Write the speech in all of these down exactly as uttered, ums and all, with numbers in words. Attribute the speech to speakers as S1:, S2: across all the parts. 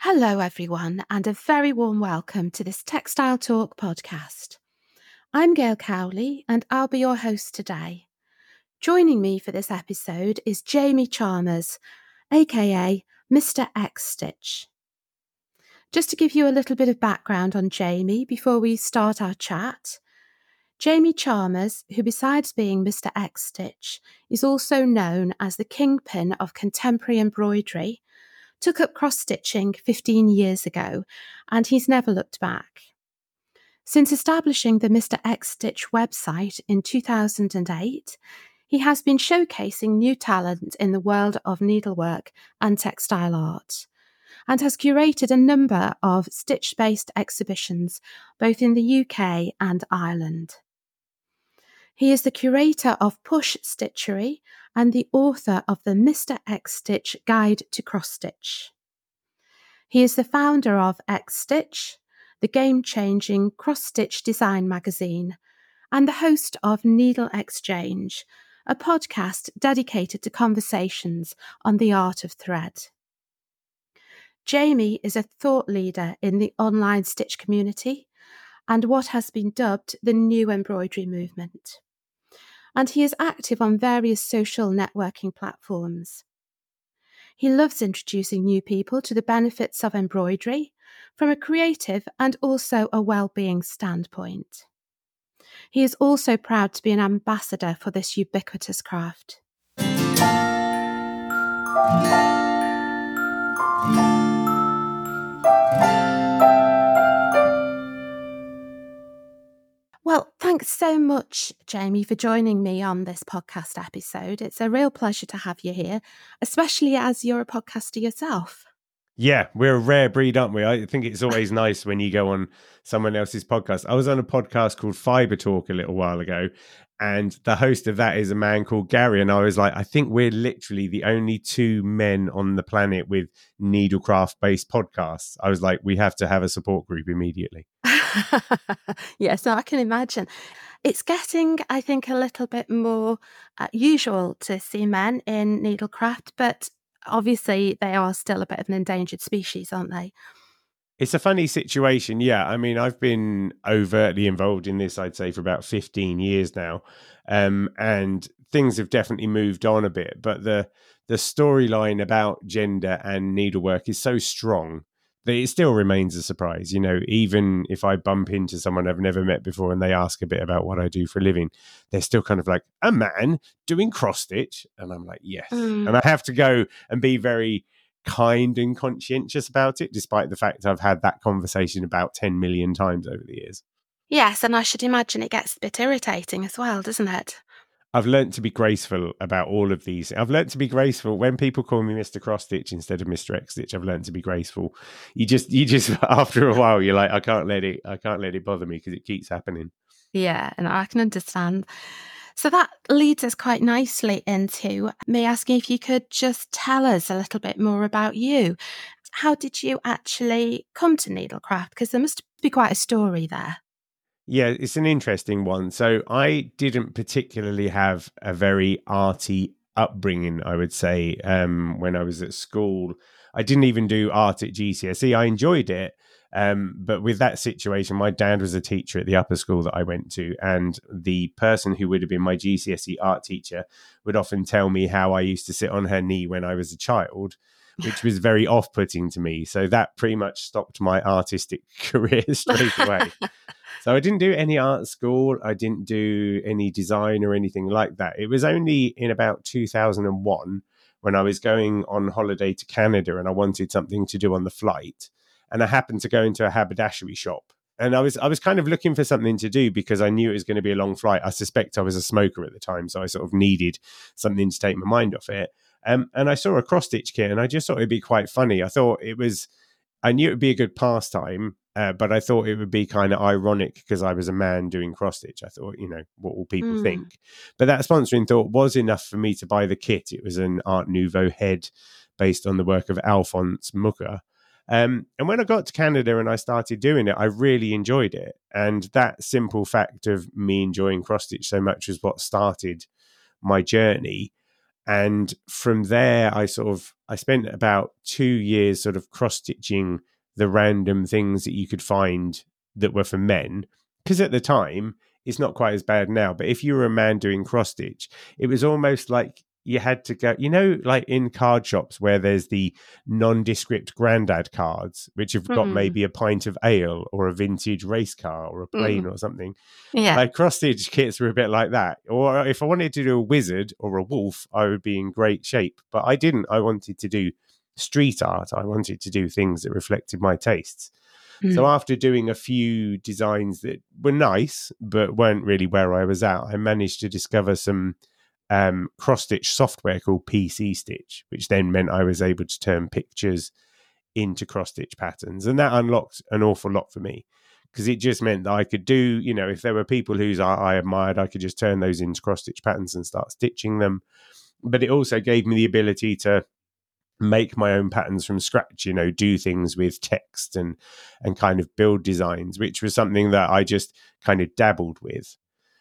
S1: Hello, everyone, and a very warm welcome to this Textile Talk podcast. I'm Gail Cowley, and I'll be your host today. Joining me for this episode is Jamie Chalmers, aka Mister X Stitch. Just to give you a little bit of background on Jamie before we start our chat, Jamie Chalmers, who besides being Mister X Stitch, is also known as the kingpin of contemporary embroidery, took up cross-stitching fifteen years ago, and he's never looked back. Since establishing the Mister X Stitch website in two thousand eight, he has been showcasing new talent in the world of needlework and textile art, and has curated a number of stitch-based exhibitions both in the U K and Ireland. He is the curator of Push Stitchery and the author of the Mister X Stitch Guide to Cross-Stitch. He is the founder of X Stitch, the game-changing cross-stitch design magazine, and the host of Needle Exchange, a podcast dedicated to conversations on the art of thread. Jamie is a thought leader in the online stitch community and what has been dubbed the new embroidery movement. And he is active on various social networking platforms. He loves introducing new people to the benefits of embroidery from a creative and also a well-being standpoint. He is also proud to be an ambassador for this ubiquitous craft. Well, thanks so much, Jamie, for joining me on this podcast episode. It's a real pleasure to have you here, especially as you're a podcaster yourself.
S2: Yeah, we're a rare breed, aren't we? I think it's always nice when you go on someone else's podcast. I was on a podcast called Fiber Talk a little while ago, and the host of that is a man called Gary. And I was like, I think we're literally the only two men on the planet with needlecraft-based podcasts. I was like, we have to have a support group immediately.
S1: Yes, no, I can imagine. It's getting, I think, a little bit more uh, usual to see men in needlecraft, but obviously they are still a bit of an endangered species, aren't they?
S2: It's a funny situation. Yeah. I mean, I've been overtly involved in this, I'd say, for about fifteen years now. Um, and things have definitely moved on a bit. But the the storyline about gender and needlework is so strong that it still remains a surprise. You know, even if I bump into someone I've never met before and they ask a bit about what I do for a living, they're still kind of like, a man doing cross stitch? And I'm like, yes. Mm. And I have to go and be very kind and conscientious about it, despite the fact I've had that conversation about ten million times over the years.
S1: Yes, and I should imagine it gets a bit irritating as well, doesn't it?
S2: I've learned to be graceful about all of these. I've learned to be graceful when people call me Mister Cross Stitch instead of Mister X Stitch. I've learned to be graceful. You just, you just, after a while, you're like, I can't let it, I can't let it bother me because it keeps happening.
S1: Yeah, and I can understand. So that leads us quite nicely into me asking if you could just tell us a little bit more about you. How did you actually come to needlecraft? Because there must be quite a story there.
S2: Yeah, it's an interesting one. So I didn't particularly have a very arty upbringing, I would say, um, when I was at school. I didn't even do art at G C S E. I enjoyed it. Um, but with that situation, my dad was a teacher at the upper school that I went to, and the person who would have been my G C S E art teacher would often tell me how I used to sit on her knee when I was a child, which was very off-putting to me. So that pretty much stopped my artistic career straight away. So I didn't do any art school. I didn't do any design or anything like that. It was only in about two thousand one when I was going on holiday to Canada and I wanted something to do on the flight. And I happened to go into a haberdashery shop. And I was I was kind of looking for something to do because I knew it was going to be a long flight. I suspect I was a smoker at the time, so I sort of needed something to take my mind off it. Um, and I saw a cross-stitch kit and I just thought it'd be quite funny. I thought it was, I knew it would be a good pastime, uh, but I thought it would be kind of ironic because I was a man doing cross-stitch. I thought, you know, what will people mm. think? But that sponsoring thought was enough for me to buy the kit. It was an Art Nouveau head based on the work of Alphonse Mucha. Um, and when I got to Canada and I started doing it, I really enjoyed it. And that simple fact of me enjoying cross-stitch so much was what started my journey. And from there, I sort of, I spent about two years sort of cross-stitching the random things that you could find that were for men. Because at the time, it's not quite as bad now, but if you were a man doing cross-stitch, it was almost like you had to go, you know, like in card shops where there's the nondescript granddad cards, which have got mm. maybe a pint of ale or a vintage race car or a plane mm. or something.
S1: Yeah.
S2: Like cross-stitch kits were a bit like that. Or if I wanted to do a wizard or a wolf, I would be in great shape. But I didn't. I wanted to do street art. I wanted to do things that reflected my tastes. Mm. So after doing a few designs that were nice, but weren't really where I was at, I managed to discover some um, cross-stitch software called P C Stitch, which then meant I was able to turn pictures into cross-stitch patterns. And that unlocked an awful lot for me, because it just meant that I could do, you know, if there were people whose art I admired, I could just turn those into cross-stitch patterns and start stitching them. But it also gave me the ability to make my own patterns from scratch, you know, do things with text and and kind of build designs, which was something that I just kind of dabbled with.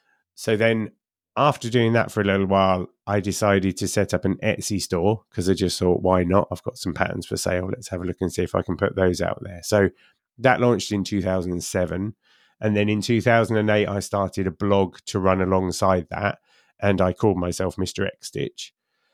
S2: So then after doing that for a little while, I decided to set up an Etsy store, because I just thought, why not? I've got some patterns for sale. Let's have a look and see if I can put those out there. So that launched in two thousand seven. And then in two thousand eight, I started a blog to run alongside that. And I called myself Mister X Stitch.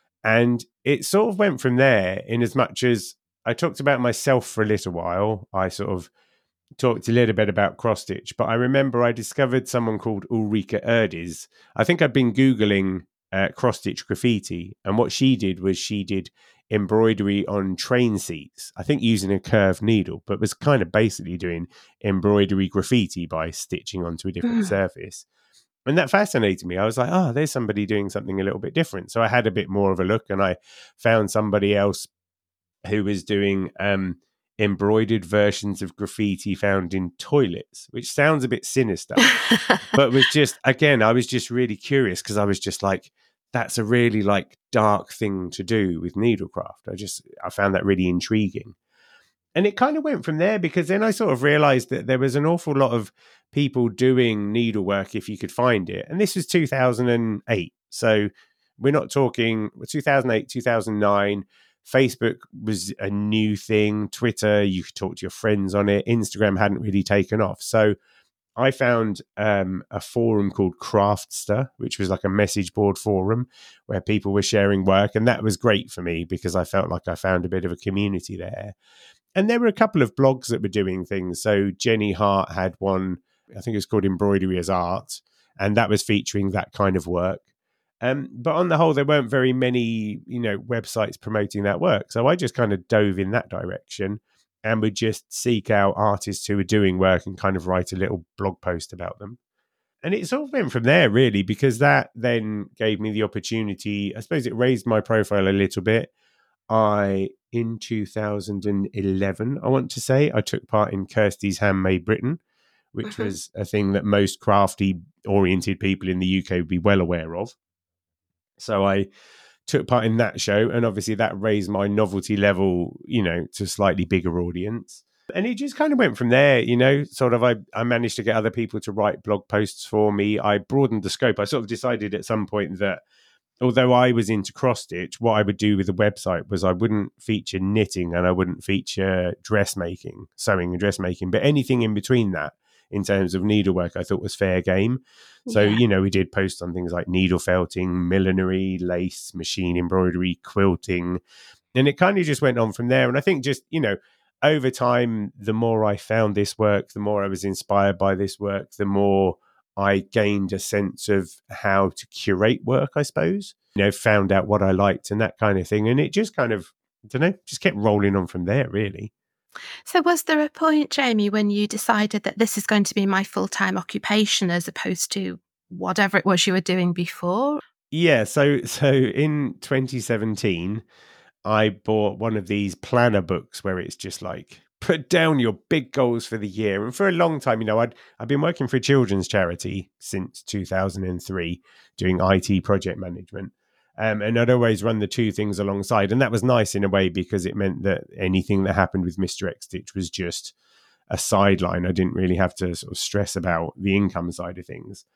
S2: And it sort of went from there, in as much as I talked about myself for a little while. I sort of talked a little bit about cross-stitch, but I remember I discovered someone called Ulrika Erdes. I think I'd been Googling uh, cross-stitch graffiti, and what she did was she did embroidery on train seats, I think using a curved needle, but was kind of basically doing embroidery graffiti by stitching onto a different mm. surface. And that fascinated me. I was like, oh, there's somebody doing something a little bit different. So I had a bit more of a look, and I found somebody else who was doing um, embroidered versions of graffiti found in toilets, which sounds a bit sinister, but was just, again, I was just really curious, because I was just like, that's a really like dark thing to do with needlecraft. I just, I found that really intriguing. And it kind of went from there, because then I sort of realized that there was an awful lot of people doing needlework if you could find it. And this was two thousand eight. So we're not talking two thousand eight, two thousand nine. Facebook was a new thing. Twitter, you could talk to your friends on it. Instagram hadn't really taken off. So I found um, a forum called Craftster, which was like a message board forum where people were sharing work. And that was great for me, because I felt like I found a bit of a community there. And there were a couple of blogs that were doing things. So Jenny Hart had one, I think it was called Embroidery as Art, and that was featuring that kind of work. Um, but on the whole, there weren't very many, you know, websites promoting that work. So I just kind of dove in that direction and would just seek out artists who were doing work and kind of write a little blog post about them. And it sort of went from there, really, because that then gave me the opportunity. I suppose it raised my profile a little bit. I, in two thousand eleven, I want to say, I took part in Kirsty's Handmade Britain, which mm-hmm. was a thing that most crafty-oriented people in the U K would be well aware of. So I took part in that show, and obviously that raised my novelty level, you know, to a slightly bigger audience. And it just kind of went from there, you know, sort of I, I managed to get other people to write blog posts for me. I broadened the scope. I sort of decided at some point that although I was into cross-stitch, what I would do with the website was I wouldn't feature knitting and I wouldn't feature dressmaking, sewing and dressmaking, but anything in between that in terms of needlework I thought was fair game. So, yeah. you know, we did posts on things like needle felting, millinery, lace, machine embroidery, quilting, and it kind of just went on from there. And I think just, you know, over time, the more I found this work, the more I was inspired by this work, the more I gained a sense of how to curate work, I suppose, you know, found out what I liked and that kind of thing. And it just kind of, I don't know, just kept rolling on from there, really.
S1: So was there a point, Jamie, when you decided that this is going to be my full-time occupation as opposed to whatever it was you were doing before?
S2: Yeah. So, so in twenty seventeen, I bought one of these planner books where it's just like, put down your big goals for the year. And for a long time, you know, I'd I've been working for a children's charity since two thousand three, doing I T project management. Um, and I'd always run the two things alongside. And that was nice in a way, because it meant that anything that happened with Mister X Stitch was just a sideline. I didn't really have to sort of stress about the income side of things.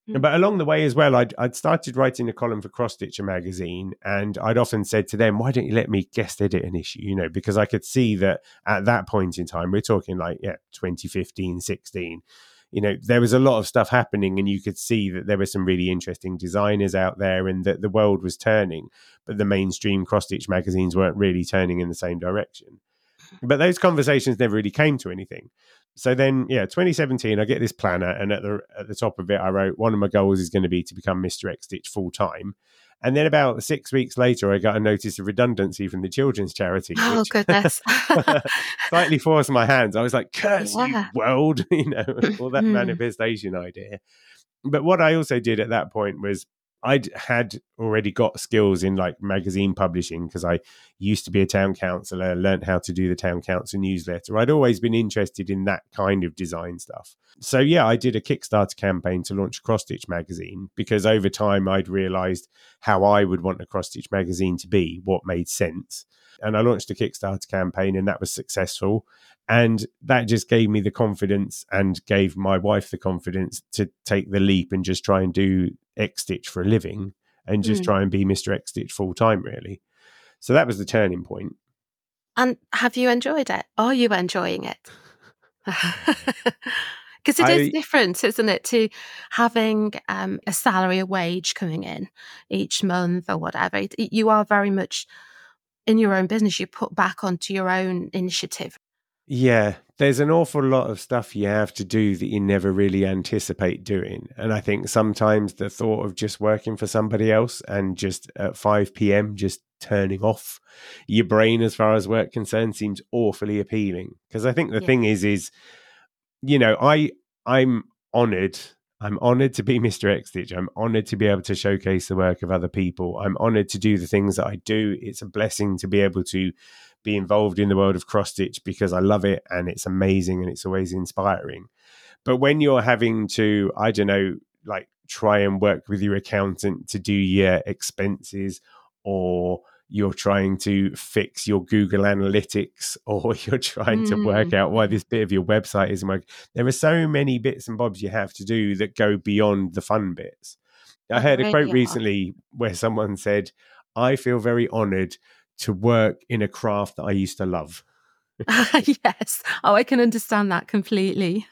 S2: But along the way as well, I'd, I'd started writing a column for Cross Stitcher magazine, and I'd often said to them, why don't you let me guest edit an issue? You know, because I could see that at that point in time, we're talking like, yeah, twenty fifteen, sixteen, you know, there was a lot of stuff happening, and you could see that there were some really interesting designers out there and that the world was turning, but the mainstream Cross Stitch magazines weren't really turning in the same direction. But those conversations never really came to anything. So then, yeah, twenty seventeen, I get this planner, and at the at the top of it, I wrote, one of my goals is going to be to become Mister X Stitch full time. And then about six weeks later, I got a notice of redundancy from the children's charity.
S1: Oh,
S2: which
S1: goodness.
S2: slightly forced my hands. I was like, curse
S1: Yeah.
S2: you, world, you know, all that manifestation idea. But what I also did at that point was I'd had already got skills in like magazine publishing, because I used to be a town councillor, learned how to do the town council newsletter. I'd always been interested in that kind of design stuff. So yeah, I did a Kickstarter campaign to launch Cross Stitch magazine, because over time I'd realised how I would want a Cross Stitch magazine to be, what made sense. And I launched a Kickstarter campaign, and that was successful. And that just gave me the confidence, and gave my wife the confidence to take the leap and just try and do X Stitch for a living, and just
S1: Mm.
S2: try and be Mister X Stitch full time, really. So that was the turning point.
S1: And have you enjoyed it? Are you enjoying it? Because it is
S2: I-
S1: different, isn't it, to having um, a salary, a wage coming in each month or whatever. It- You are very much in your own business. You put back onto your own initiative.
S2: Yeah, there's an awful lot of stuff you have to do that you never really anticipate doing. And I think sometimes the thought of just working for somebody else and just at five p.m. just turning off your brain as far as work concerned seems awfully appealing. Because I think the
S1: Yeah.
S2: thing is, is, you know, I, I'm honoured. I'm honoured to be Mister X Stitch. I'm honoured to be able to showcase the work of other people. I'm honoured to do the things that I do. It's a blessing to be able to be involved in the world of Cross Stitch, because I love it and it's amazing and it's always inspiring. But when you're having to, I don't know, like try and work with your accountant to do your expenses, or you're trying to fix your Google Analytics, or you're trying
S1: Mm.
S2: to work out why this bit of your website isn't working. There are so many bits and bobs you have to do that go beyond the fun bits. I
S1: They
S2: heard a
S1: really
S2: quote
S1: are.
S2: recently where someone said, I feel very honoured to work in a craft that I used to love.
S1: Yes. Oh, I can understand that completely.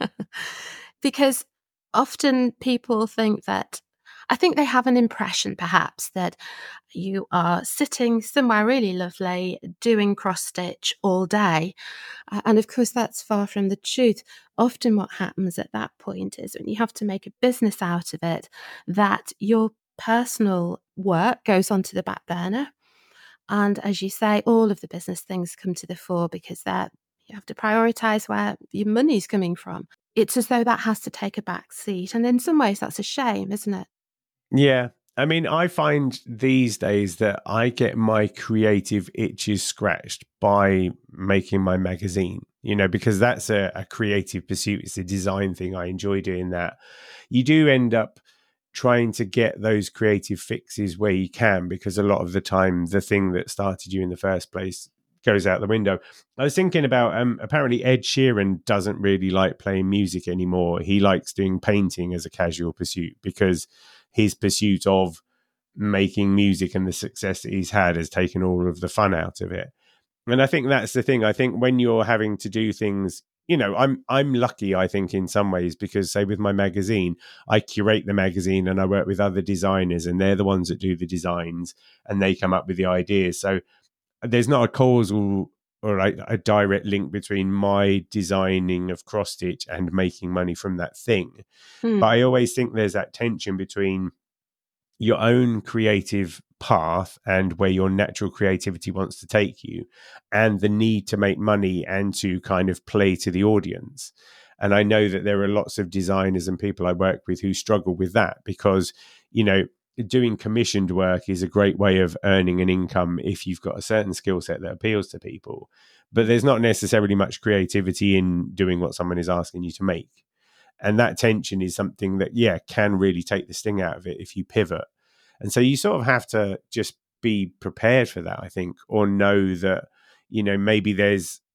S1: Because often people think that, I think they have an impression perhaps that you are sitting somewhere really lovely doing cross stitch all day. Uh, and of course, that's far from the truth. Often what happens at that point is, when you have to make a business out of it, that your personal work goes onto the back burner. And as you say, all of the business things come to the fore, because that you have to prioritize where your money's coming from. It's as though that has to take a back seat. And in some ways, that's a shame, isn't it?
S2: Yeah. I mean, I find these days that I get my creative itches scratched by making my magazine, you know, because that's a, a creative pursuit. It's a design thing. I enjoy doing that. You do end up trying to get those creative fixes where you can, because a lot of the time the thing that started you in the first place goes out the window. I was thinking about um apparently Ed Sheeran doesn't really like playing music anymore. He likes doing painting as a casual pursuit, because his pursuit of making music and the success that he's had has taken all of the fun out of it. And I think that's the thing. I think when you're having to do things, you know, I'm I'm lucky, I think, in some ways, because say with my magazine, I curate the magazine and I work with other designers, and they're the ones that do the designs and they come up with the ideas. So there's not a causal or like a direct link between my designing of cross stitch and making money from that thing.
S1: Hmm.
S2: But I always think there's that tension between your own creative path and where your natural creativity wants to take you, and the need to make money and to kind of play to the audience. And I know that there are lots of designers and people I work with who struggle with that, because, you know, doing commissioned work is a great way of earning an income if you've got a certain skill set that appeals to people. But there's not necessarily much creativity in doing what someone is asking you to make. And that tension is something that, yeah, can really take the sting out of it if you pivot. And so you sort of have to just be prepared for that, I think, or know that, you know, maybe there's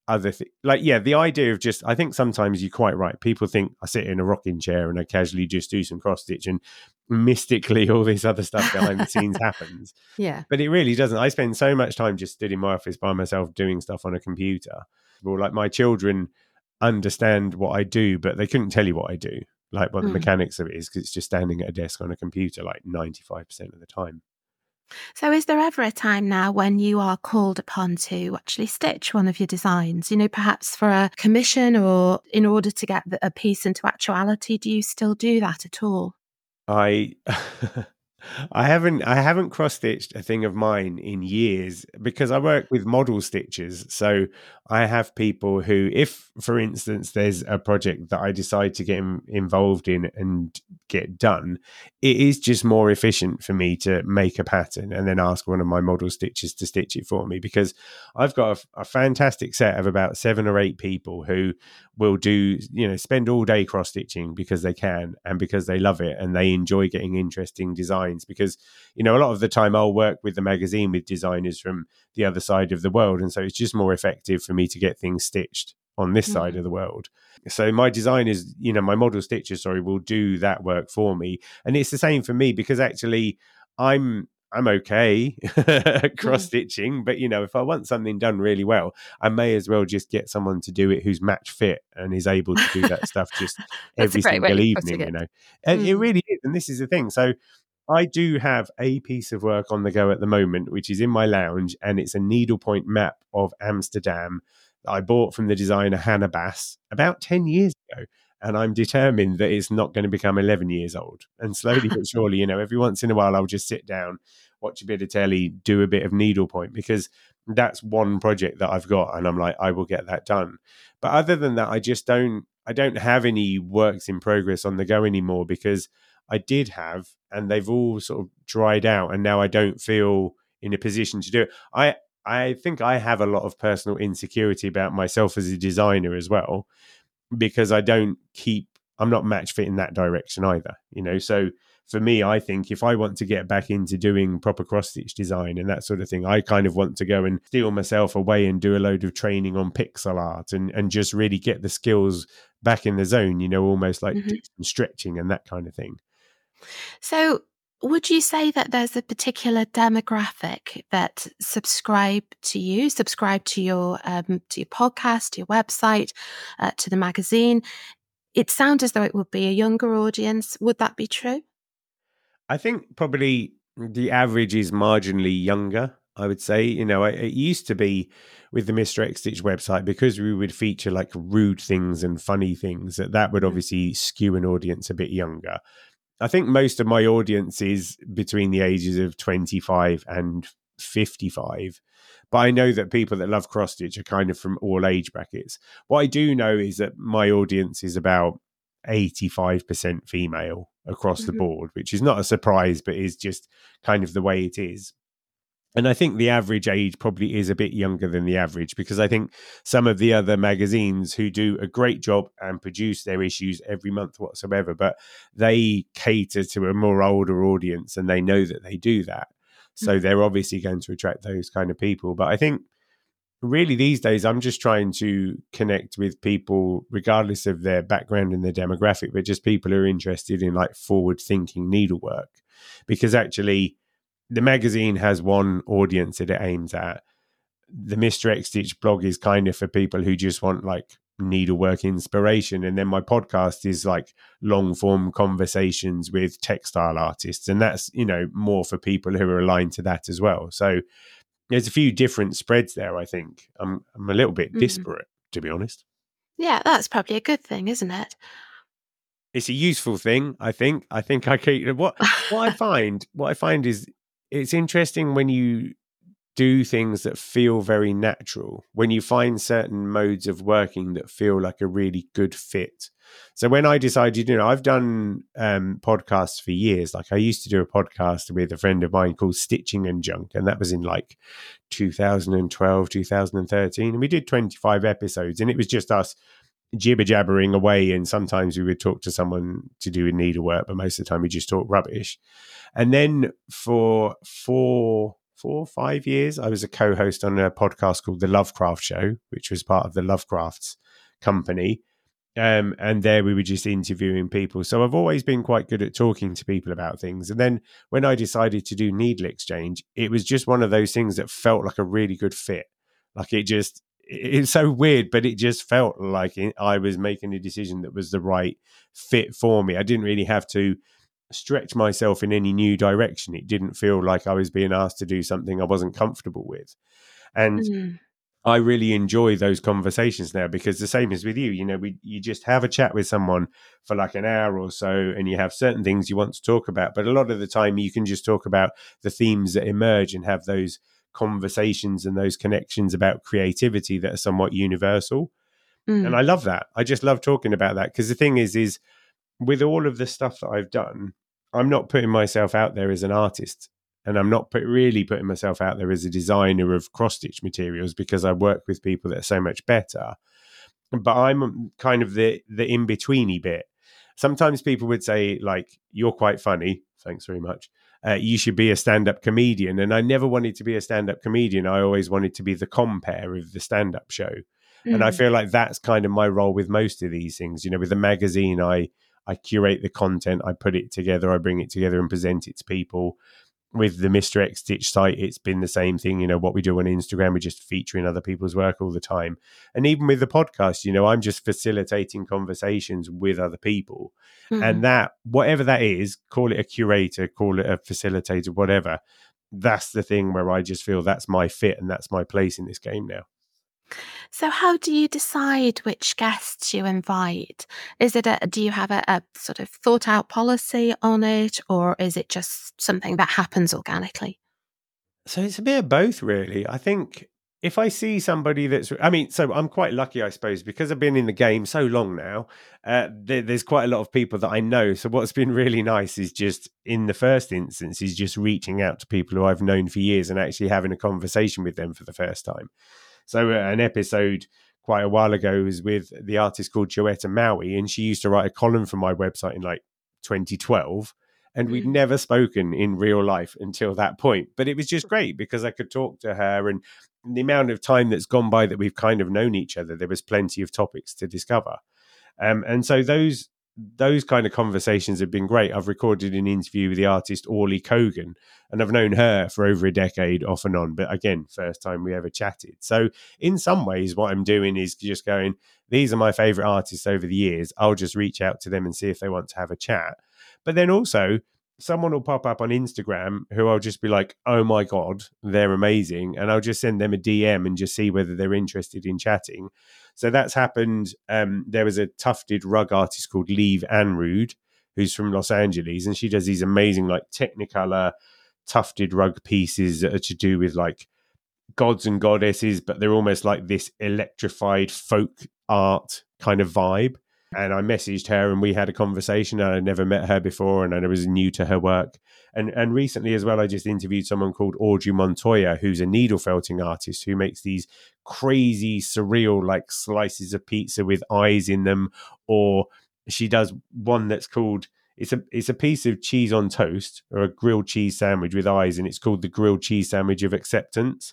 S2: other things. Like, yeah, the idea of just, I think sometimes you're quite right. People think I sit in a rocking chair and I casually just do some cross stitch and mystically all this other stuff behind the scenes happens.
S1: Yeah.
S2: But it really doesn't. I spend so much time just stood in my office by myself doing stuff on a computer. Well, like my children understand what I do, but they couldn't tell you what I do, like what the
S1: Mm.
S2: mechanics of it is, because it's just standing at a desk on a computer like ninety-five percent of the time.
S1: So is there ever a time now when you are called upon to actually stitch one of your designs, you know, perhaps for a commission or in order to get a piece into actuality? Do you still do that at all?
S2: I I haven't I haven't cross stitched a thing of mine in years because I work with model stitchers. So I have people who, if for instance there's a project that I decide to get in, involved in and get done, it is just more efficient for me to make a pattern and then ask one of my model stitchers to stitch it for me, because I've got a, a fantastic set of about seven or eight people who will do, you know, spend all day cross stitching because they can and because they love it and they enjoy getting interesting designs. Because, you know, a lot of the time I'll work with the magazine with designers from the other side of the world, and so it's just more effective for me to get things stitched on this mm. side of the world. So my designers, you know, my model stitchers, sorry, will do that work for me, and it's the same for me because actually I'm I'm okay cross stitching, but you know, if I want something done really well, I may as well just get someone to do it who's match fit and is able to do that stuff just every single evening. You know, and mm. it really is, and this is the thing. So I do have a piece of work on the go at the moment, which is in my lounge, and it's a needlepoint map of Amsterdam that I bought from the designer Hannah Bass about ten years ago. And I'm determined that it's not going to become eleven years old. And slowly but surely, you know, every once in a while, I'll just sit down, watch a bit of telly, do a bit of needlepoint, because that's one project that I've got. And I'm like, I will get that done. But other than that, I just don't, I don't have any works in progress on the go anymore, because I did have, and they've all sort of dried out. And now I don't feel in a position to do it. I, I think I have a lot of personal insecurity about myself as a designer as well, because I don't keep, I'm not match fit in that direction either, you know. So for me, I think if I want to get back into doing proper cross stitch design and that sort of thing, I kind of want to go and steal myself away and do a load of training on pixel art and, and just really get the skills back in the zone, you know, almost like mm-hmm. do some stretching and that kind of thing.
S1: So would you say that there's a particular demographic that subscribe to you, subscribe to your um, to your podcast, to your website, uh, to the magazine? It sounds as though it would be a younger audience. Would that be true?
S2: I think probably the average is marginally younger, I would say. You know, it used to be with the Mister X Stitch website, because we would feature like rude things and funny things, that that would obviously skew an audience a bit younger. I think most of my audience is between the ages of twenty-five and fifty-five. But I know that people that love cross stitch are kind of from all age brackets. What I do know is that my audience is about eighty-five percent female across mm-hmm. the board, which is not a surprise, but is just kind of the way it is. And I think the average age probably is a bit younger than the average, because I think some of the other magazines who do a great job and produce their issues every month whatsoever, but they cater to a more older audience and they know that they do that. So mm-hmm. they're obviously going to attract those kind of people. But I think really these days I'm just trying to connect with people regardless of their background and their demographic, but just people who are interested in like forward thinking needlework, because actually the magazine has one audience that it aims at. The Mister X Stitch blog is kind of for people who just want like needlework inspiration. And then my podcast is like long form conversations with textile artists. And that's, you know, more for people who are aligned to that as well. So there's a few different spreads there, I think. I'm, I'm a little bit mm-hmm. disparate, to be honest.
S1: Yeah, that's probably a good thing, isn't it?
S2: It's a useful thing, I think. I think I keep, what, what I find, what I find is, it's interesting when you do things that feel very natural, when you find certain modes of working that feel like a really good fit. So when I decided, you know, I've done um, podcasts for years. Like I used to do a podcast with a friend of mine called Stitching and Junk. And that was in like two thousand twelve, two thousand thirteen. And we did twenty-five episodes, and it was just us jibber jabbering away, and sometimes we would talk to someone to do with needlework, but most of the time we just talk rubbish. And then for four, four, five years, I was a co-host on a podcast called The Lovecraft Show, which was part of the Lovecrafts company. Um, and there we were just interviewing people. So I've always been quite good at talking to people about things. And then when I decided to do Needle Exchange, it was just one of those things that felt like a really good fit. Like it just, it's so weird, but it just felt like I was making a decision that was the right fit for me. I didn't really have to stretch myself in any new direction. It didn't feel like I was being asked to do something I wasn't comfortable with. And mm. I really enjoy those conversations now, because the same as with you, you know, we you just have a chat with someone for like an hour or so, and you have certain things you want to talk about. But a lot of the time you can just talk about the themes that emerge and have those conversations and those connections about creativity that are somewhat universal. Mm. And I love that. I just love talking about that, because the thing is, is with all of the stuff that I've done, I'm not putting myself out there as an artist. And I'm not put, really putting myself out there as a designer of cross-stitch materials, because I work with people that are so much better. But I'm kind of the the in-betweeny bit. Sometimes people would say, like, you're quite funny. Thanks very much. Uh, you should be a stand-up comedian. And I never wanted to be a stand-up comedian. I always wanted to be the compere of the stand-up show. Mm. And I feel like that's kind of my role with most of these things. You know, with the magazine, I I curate the content, I put it together, I bring it together and present it to people. With the Mister X Stitch site, it's been the same thing. You know, what we do on Instagram, we're just featuring other people's work all the time. And even with the podcast, you know, I'm just facilitating conversations with other people. Mm-hmm. And that, whatever that is, call it a curator, call it a facilitator, whatever, that's the thing where I just feel that's my fit and that's my place in this game now.
S1: So how do you decide which guests you invite? Is it a, do you have a, a sort of thought out policy on it, or is it just something that happens organically?
S2: So it's a bit of both, really. I think if I see somebody that's, I mean, so I'm quite lucky, I suppose, because I've been in the game so long now, uh, there, there's quite a lot of people that I know. So what's been really nice is just in the first instance is just reaching out to people who I've known for years and actually having a conversation with them for the first time. So uh, an episode quite a while ago was with the artist called Joetta Maui, and she used to write a column for my website in like twenty twelve. And we'd mm. never spoken in real life until that point. But it was just great because I could talk to her, and the amount of time that's gone by that we've kind of known each other, there was plenty of topics to discover. Um, and so those those kind of conversations have been great. I've recorded an interview with the artist Orly Kogan, and I've known her for over a decade off and on. But again, first time we ever chatted. So in some ways, what I'm doing is just going, these are my favorite artists over the years. I'll just reach out to them and see if they want to have a chat. But then also, someone will pop up on Instagram who I'll just be like, oh my God, they're amazing. And I'll just send them a D M and just see whether they're interested in chatting. So that's happened. Um, there was a tufted rug artist called Liv Anrud, who's from Los Angeles. And she does these amazing, like, Technicolor tufted rug pieces that are to do with like gods and goddesses, but they're almost like this electrified folk art kind of vibe. And I messaged her and we had a conversation, and I'd never met her before and I was new to her work. And and recently as well, I just interviewed someone called Audrey Montoya, who's a needle felting artist who makes these crazy, surreal, like slices of pizza with eyes in them. Or she does one that's called, it's a it's a piece of cheese on toast, or a grilled cheese sandwich with eyes, and it's called the grilled cheese sandwich of acceptance.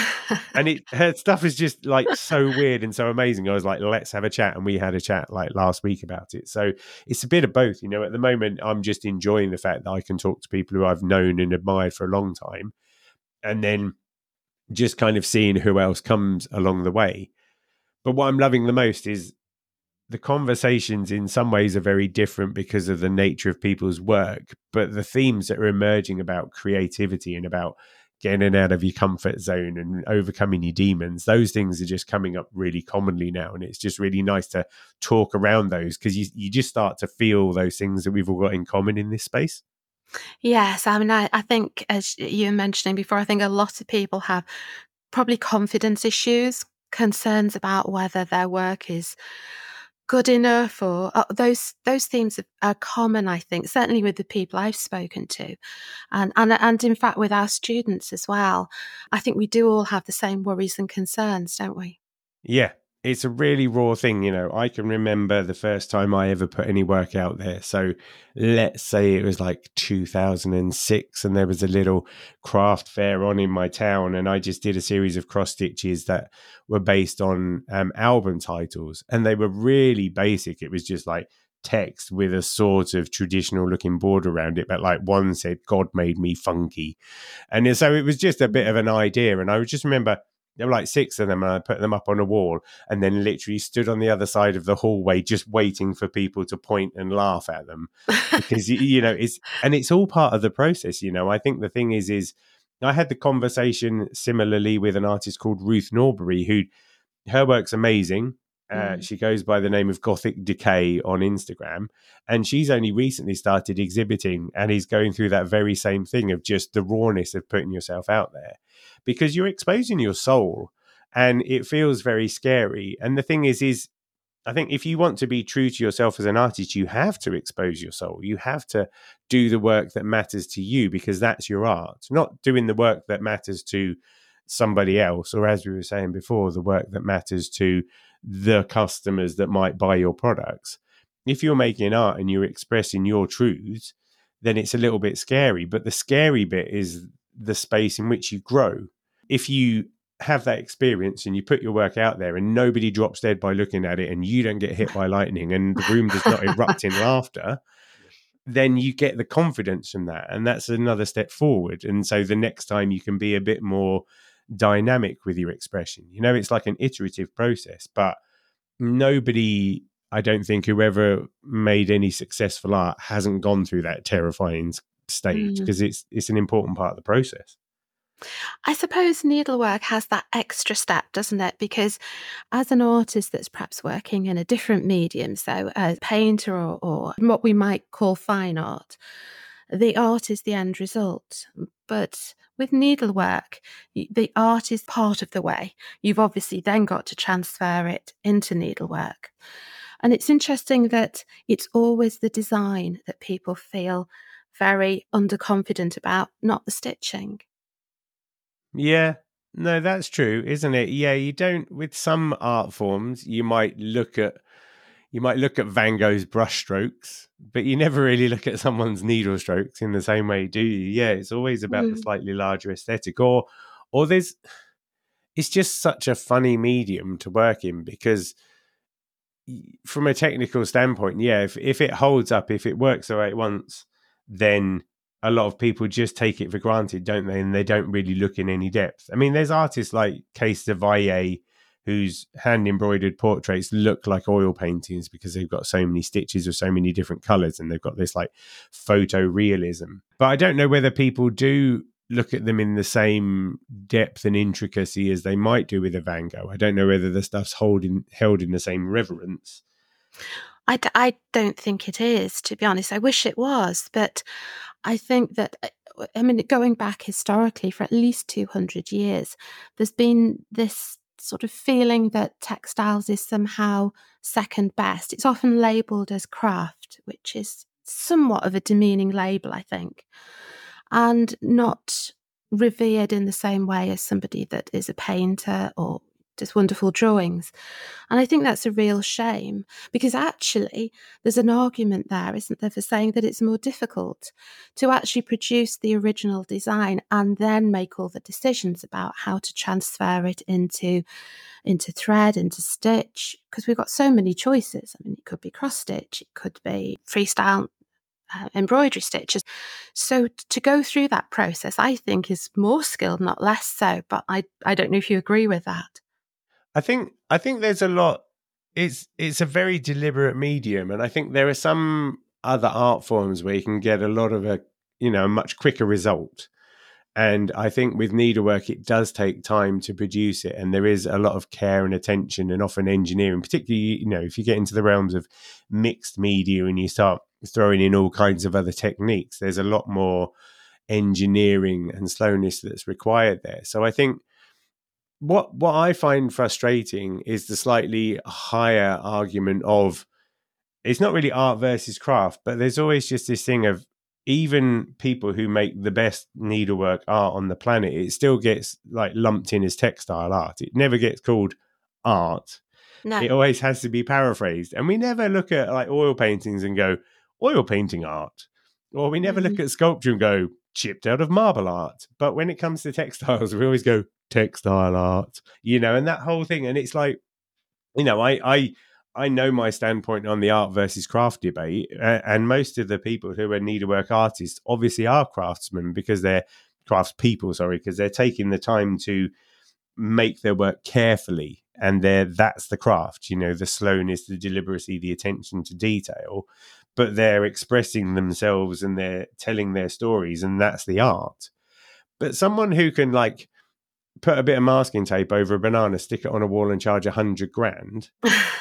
S2: And it her stuff is just like so weird and so amazing. I was like, let's have a chat, and we had a chat like last week about it. So it's a bit of both, you know. At the moment, I'm just enjoying the fact that I can talk to people who I've known and admired for a long time, and then just kind of seeing who else comes along the way. But what I'm loving the most is the conversations in some ways are very different because of the nature of people's work, but the themes that are emerging about creativity and about getting out of your comfort zone and overcoming your demons, those things are just coming up really commonly now. And it's just really nice to talk around those, because you, you just start to feel those things that we've all got in common in this space.
S1: Yes, I mean, I, I think, as you were mentioning before, I think a lot of people have probably confidence issues, concerns about whether their work is good enough, or uh, those those themes are common, I think, certainly with the people I've spoken to, and, and and in fact with our students as well. I think we do all have the same worries and concerns, don't we?
S2: Yeah, it's a really raw thing. You know, I can remember the first time I ever put any work out there. So let's say it was like two thousand six and there was a little craft fair on in my town, and I just did a series of cross stitches that were based on um, album titles, and they were really basic. It was just like text with a sort of traditional looking border around it, but like one said, "God made me funky." And so it was just a bit of an idea. And I would just remember there were like six of them, and I put them up on a wall and then literally stood on the other side of the hallway just waiting for people to point and laugh at them. Because, you know, it's, and it's all part of the process. You know, I think the thing is, is I had the conversation similarly with an artist called Ruth Norbury, who, her work's amazing. Uh, mm. She goes by the name of Gothic Decay on Instagram, and she's only recently started exhibiting, and is going through that very same thing of just the rawness of putting yourself out there, because you're exposing your soul, and it feels very scary. And the thing is, is I think if you want to be true to yourself as an artist, you have to expose your soul. You have to do the work that matters to you, because that's your art, not doing the work that matters to somebody else, or as we were saying before, the work that matters to the customers that might buy your products. If you're making art and you're expressing your truths, then it's a little bit scary. But the scary bit is the space in which you grow. If you have that experience and you put your work out there and nobody drops dead by looking at it, and you don't get hit by lightning and the room does not erupt in laughter, then you get the confidence from that. And that's another step forward. And so the next time you can be a bit more dynamic with your expression. You know, it's like an iterative process, but nobody, I don't think, whoever made any successful art hasn't gone through that terrifying stage, because mm. it's it's an important part of the process.
S1: I suppose needlework has that extra step, doesn't it? Because as an artist that's perhaps working in a different medium, so a painter or, or what we might call fine art, the art is the end result. But with needlework, the art is part of the way. You've obviously then got to transfer it into needlework. And it's interesting that it's always the design that people feel very underconfident about, not the stitching.
S2: Yeah, no, that's true, isn't it? Yeah, you don't, with some art forms, you might look at You might look at Van Gogh's brushstrokes, but you never really look at someone's needle strokes in the same way, do you? Yeah, it's always about mm. the slightly larger aesthetic, or, or there's, it's just such a funny medium to work in, because from a technical standpoint, yeah, if, if it holds up, if it works the way it wants, then a lot of people just take it for granted, don't they? And they don't really look in any depth. I mean, there's artists like Case de Valle, whose hand embroidered portraits look like oil paintings because they've got so many stitches of so many different colors, and they've got this like photorealism. But I don't know whether people do look at them in the same depth and intricacy as they might do with a Van Gogh. I don't know whether the stuff's holding, held in the same reverence.
S1: I, d- I don't think it is, to be honest. I wish it was, but I think that, I mean, going back historically for at least two hundred years, there's been this sort of feeling that textiles is somehow second best. It's often labelled as craft, which is somewhat of a demeaning label, I think, and not revered in the same way as somebody that is a painter or does wonderful drawings. And I think that's a real shame, because actually there's an argument there, isn't there, for saying that it's more difficult to actually produce the original design and then make all the decisions about how to transfer it into into thread, into stitch, because we've got so many choices. I mean, it could be cross stitch, it could be freestyle uh, embroidery stitches. So to go through that process, I think, is more skilled, not less so. But I, I don't know if you agree with that.
S2: I think I think there's a lot. It's it's a very deliberate medium, and I think there are some other art forms where you can get a lot of a you know a much quicker result. And I think with needlework, it does take time to produce it, and there is a lot of care and attention, and often engineering. Particularly, you know, if you get into the realms of mixed media and you start throwing in all kinds of other techniques, there's a lot more engineering and slowness that's required there. So I think. What what I find frustrating is the slightly higher argument of it's not really art versus craft, but there's always just this thing of even people who make the best needlework art on the planet, it still gets like lumped in as textile art. It never gets called art.
S1: No.
S2: It always has to be paraphrased. And we never look at like oil paintings and go, oil painting art. Or we never
S1: Mm.
S2: look at sculpture and go, chipped out of marble art. But when it comes to textiles, we always go, textile art, you know, and that whole thing. And it's like, you know, I, I, I know my standpoint on the art versus craft debate, uh, and most of the people who are needlework artists obviously are craftsmen because they're crafts people, sorry, because they're taking the time to make their work carefully, and they're that's the craft, you know, the slowness, the deliberacy, the attention to detail, but they're expressing themselves and they're telling their stories, and that's the art. But someone who can like put a bit of masking tape over a banana, stick it on a wall and charge a hundred grand.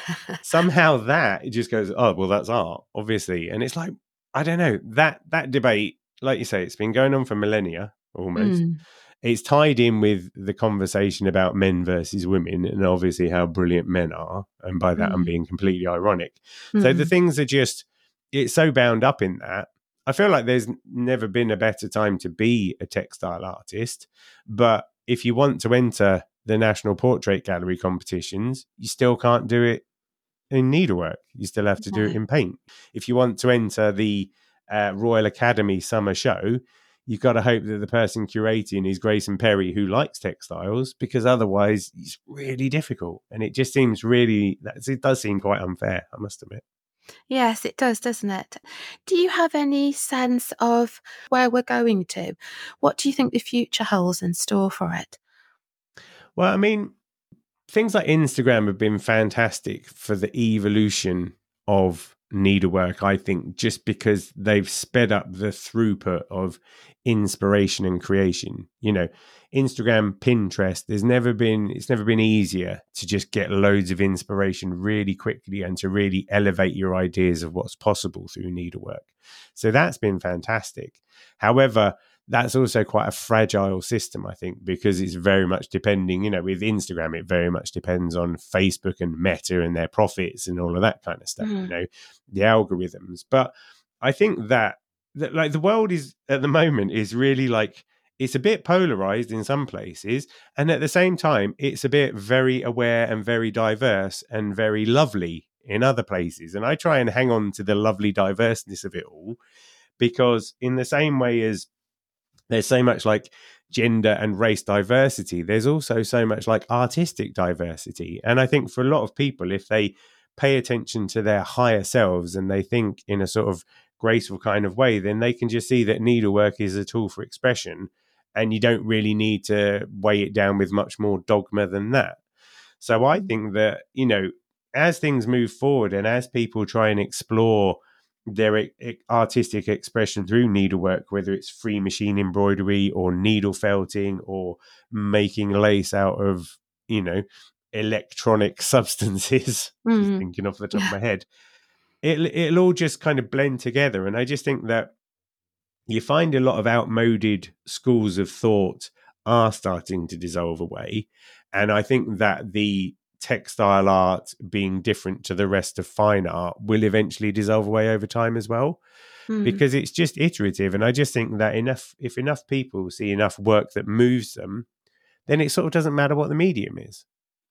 S2: Somehow that it just goes, oh, well, that's art, obviously. And it's like, I don't know, that that debate, like you say, it's been going on for millennia almost. Mm. It's tied in with the conversation about men versus women and obviously how brilliant men are. And by that, mm. I'm being completely ironic. Mm. So the things are just, it's so bound up in that. I feel like there's never been a better time to be a textile artist, but if you want to enter the National Portrait Gallery competitions, you still can't do it in needlework. You still have to do it in paint. If you want to enter the uh, Royal Academy Summer Show, you've got to hope that the person curating is Grayson Perry, who likes textiles, because otherwise it's really difficult. And it just seems really, it does seem quite unfair, I must admit.
S1: Yes, it does, doesn't it? Do you have any sense of where we're going to? What do you think the future holds in store for it?
S2: Well, I mean, things like Instagram have been fantastic for the evolution of needlework, I think, just because they've sped up the throughput of inspiration and creation. You know, Instagram, Pinterest, there's never been, it's never been easier to just get loads of inspiration really quickly and to really elevate your ideas of what's possible through needlework. So that's been fantastic. However, that's also quite a fragile system, I think, because it's very much depending, you know, with Instagram, it very much depends on Facebook and Meta and their profits and all of that kind of stuff, mm. you know, the algorithms. But I think that, that, like, the world is at the moment is really like, it's a bit polarized in some places. And at the same time, it's a bit very aware and very diverse and very lovely in other places. And I try and hang on to the lovely diverseness of it all, because in the same way as there's so much like gender and race diversity, there's also so much like artistic diversity. And I think for a lot of people, if they pay attention to their higher selves and they think in a sort of graceful kind of way, then they can just see that needlework is a tool for expression, and you don't really need to weigh it down with much more dogma than that. So I think that, you know, as things move forward and as people try and explore their artistic expression through needlework, whether it's free machine embroidery or needle felting or making lace out of, you know, electronic substances, mm. just thinking off the top of my head, it, it'll all just kind of blend together. And I just think that you find a lot of outmoded schools of thought are starting to dissolve away. And I think that the textile art being different to the rest of fine art will eventually dissolve away over time as well, mm. because it's just iterative. And I just think that enough, if enough people see enough work that moves them, then it sort of doesn't matter what the medium is.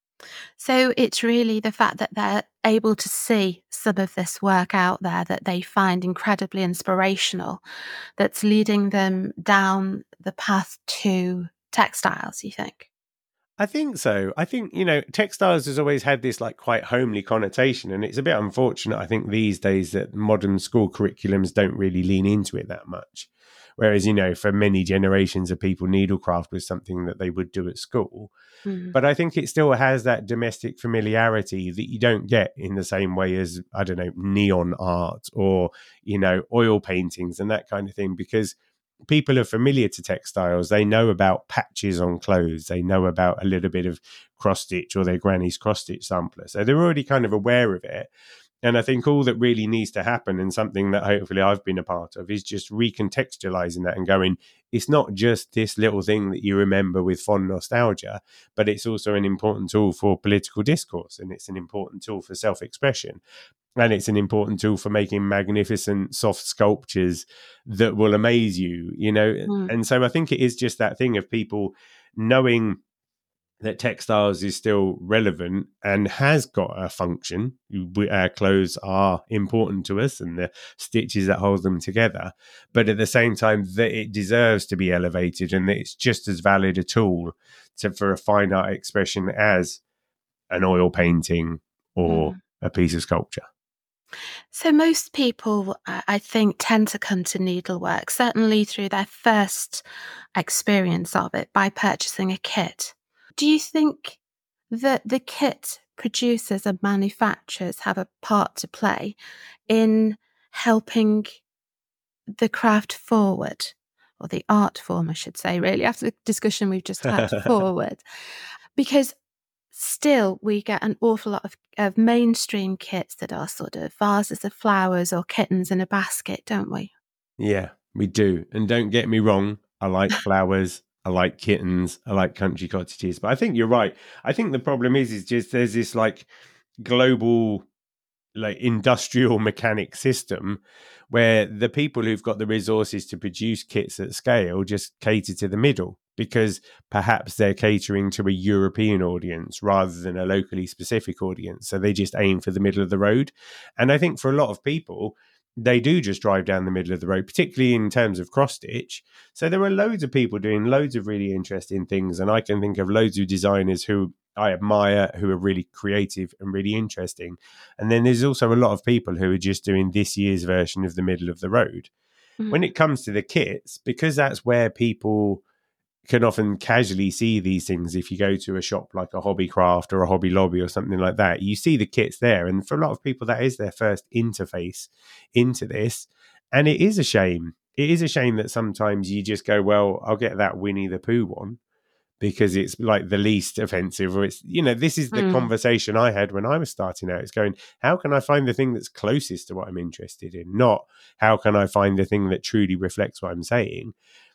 S1: So it's really the fact that they're able to see some of this work out there that they find incredibly inspirational that's leading them down the path to textiles, you think?
S2: I think so. I think, you know, textiles has always had this like quite homely connotation, and it's a bit unfortunate, I think, these days that modern school curriculums don't really lean into it that much. Whereas, you know, for many generations of people, needlecraft was something that they would do at school. Mm. But I think it still has that domestic familiarity that you don't get in the same way as, I don't know, neon art or, you know, oil paintings and that kind of thing, because people are familiar to textiles. They know about patches on clothes. They know about a little bit of cross stitch or their granny's cross stitch sampler. So they're already kind of aware of it. And I think all that really needs to happen, and something that hopefully I've been a part of, is just recontextualizing that and going, it's not just this little thing that you remember with fond nostalgia, but it's also an important tool for political discourse, and it's an important tool for self-expression. And it's an important tool for making magnificent soft sculptures that will amaze you, you know. Mm. And so I think it is just that thing of people knowing that textiles is still relevant and has got a function. We, our clothes are important to us and the stitches that hold them together. But at the same time, that it deserves to be elevated and that it's just as valid a tool to, for a fine art expression as an oil painting or mm. a piece of sculpture.
S1: So most people, I think, tend to come to needlework, certainly through their first experience of it by purchasing a kit. Do you think that the kit producers and manufacturers have a part to play in helping the craft forward, or the art form, I should say, really, after the discussion we've just had, forward? Because still we get an awful lot of, of mainstream kits that are sort of vases of flowers or kittens in a basket, don't we?
S2: Yeah, we do. And don't get me wrong, I like flowers. I like kittens. I like country cottages. But I think you're right. I think the problem is, is just there's this like global, like industrial mechanic system where the people who've got the resources to produce kits at scale just cater to the middle because perhaps they're catering to a European audience rather than a locally specific audience. So they just aim for the middle of the road. And I think for a lot of people, they do just drive down the middle of the road, particularly in terms of cross-stitch. So there are loads of people doing loads of really interesting things. And I can think of loads of designers who I admire, who are really creative and really interesting. And then there's also a lot of people who are just doing this year's version of the middle of the road. Mm-hmm. When it comes to the kits, because that's where people can often casually see these things. If you go to a shop like a Hobbycraft or a Hobby Lobby or something like that, you see the kits there. And for a lot of people, that is their first interface into this. And it is a shame. It is a shame that sometimes you just go, well, I'll get that Winnie the Pooh one because it's like the least offensive, or it's, you know, this is the mm. conversation I had when I was starting out. It's going, how can I find the thing that's closest to what I'm interested in? Not how can I find the thing that truly reflects what I'm saying?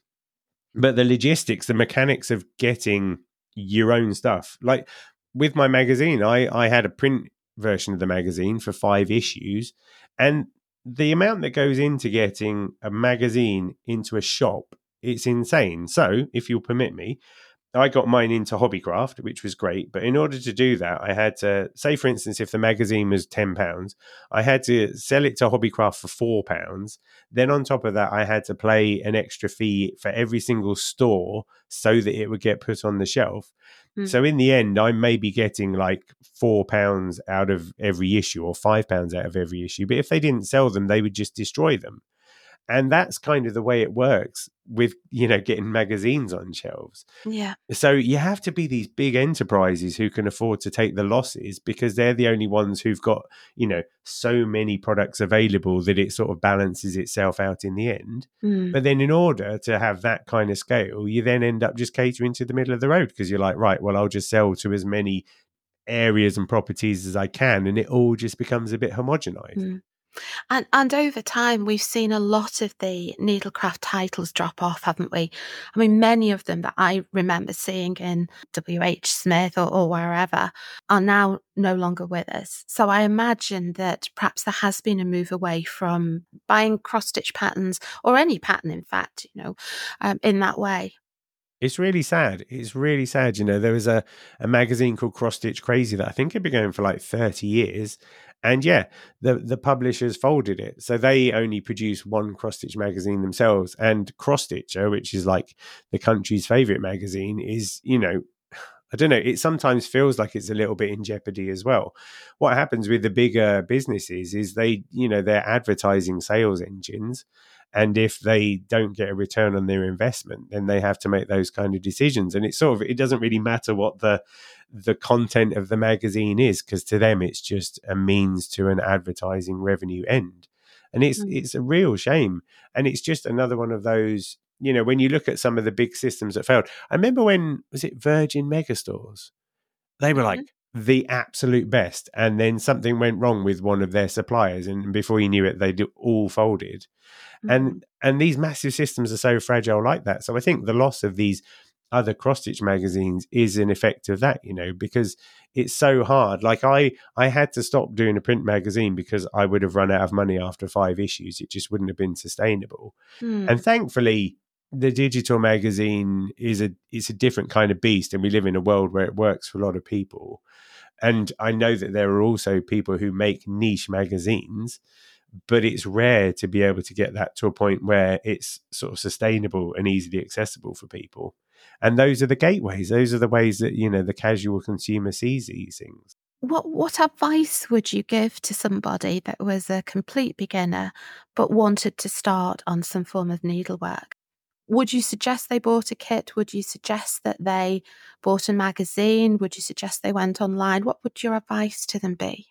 S2: But the logistics, the mechanics of getting your own stuff. Like with my magazine, I, I had a print version of the magazine for five issues. And the amount that goes into getting a magazine into a shop, it's insane. So if you'll permit me, I got mine into Hobbycraft, which was great. But in order to do that, I had to, say, for instance, if the magazine was ten pounds, I had to sell it to Hobbycraft for four pounds. Then on top of that, I had to pay an extra fee for every single store so that it would get put on the shelf. Mm. So in the end, I may be getting like four pounds out of every issue or five pounds out of every issue. But if they didn't sell them, they would just destroy them. And that's kind of the way it works with, you know, getting magazines on shelves.
S1: Yeah.
S2: So you have to be these big enterprises who can afford to take the losses because they're the only ones who've got, you know, so many products available that it sort of balances itself out in the end. Mm. But then in order to have that kind of scale, you then end up just catering to the middle of the road because you're like, right, well, I'll just sell to as many areas and properties as I can. And it all just becomes a bit homogenized. Mm.
S1: And and over time, we've seen a lot of the needlecraft titles drop off, haven't we? I mean, many of them that I remember seeing in W H Smith or, or wherever are now no longer with us. So I imagine that perhaps there has been a move away from buying cross-stitch patterns, or any pattern, in fact, you know, um, in that way.
S2: It's really sad. It's really sad. You know, there was a, a magazine called Cross Stitch Crazy that I think had been going for like thirty years. And yeah, the, the publishers folded it. So they only produce one cross stitch magazine themselves. And Cross Stitcher, which is like the country's favorite magazine, is, you know, I don't know, it sometimes feels like it's a little bit in jeopardy as well. What happens with the bigger businesses is they, you know, they're advertising sales engines. And if they don't get a return on their investment, then they have to make those kind of decisions. And it's sort of, it doesn't really matter what the the content of the magazine is, because to them, it's just a means to an advertising revenue end. And it's mm. it's a real shame. And it's just another one of those, you know, when you look at some of the big systems that failed. I remember when, was it Virgin Megastores? They were mm-hmm. like the absolute best. And then something went wrong with one of their suppliers. And before you knew it, they all folded. Mm-hmm. And and these massive systems are so fragile like that. So I think the loss of these other cross-stitch magazines is an effect of that, you know, because it's so hard. Like I, I had to stop doing a print magazine because I would have run out of money after five issues. It just wouldn't have been sustainable. Mm. And thankfully, the digital magazine is a it's a different kind of beast, and we live in a world where it works for a lot of people. And I know that there are also people who make niche magazines, but it's rare to be able to get that to a point where it's sort of sustainable and easily accessible for people. And those are the gateways. Those are the ways that, you know, the casual consumer sees these things.
S1: What what advice would you give to somebody that was a complete beginner but wanted to start on some form of needlework? Would you suggest they bought a kit? Would you suggest that they bought a magazine? Would you suggest they went online? What would your advice to them be?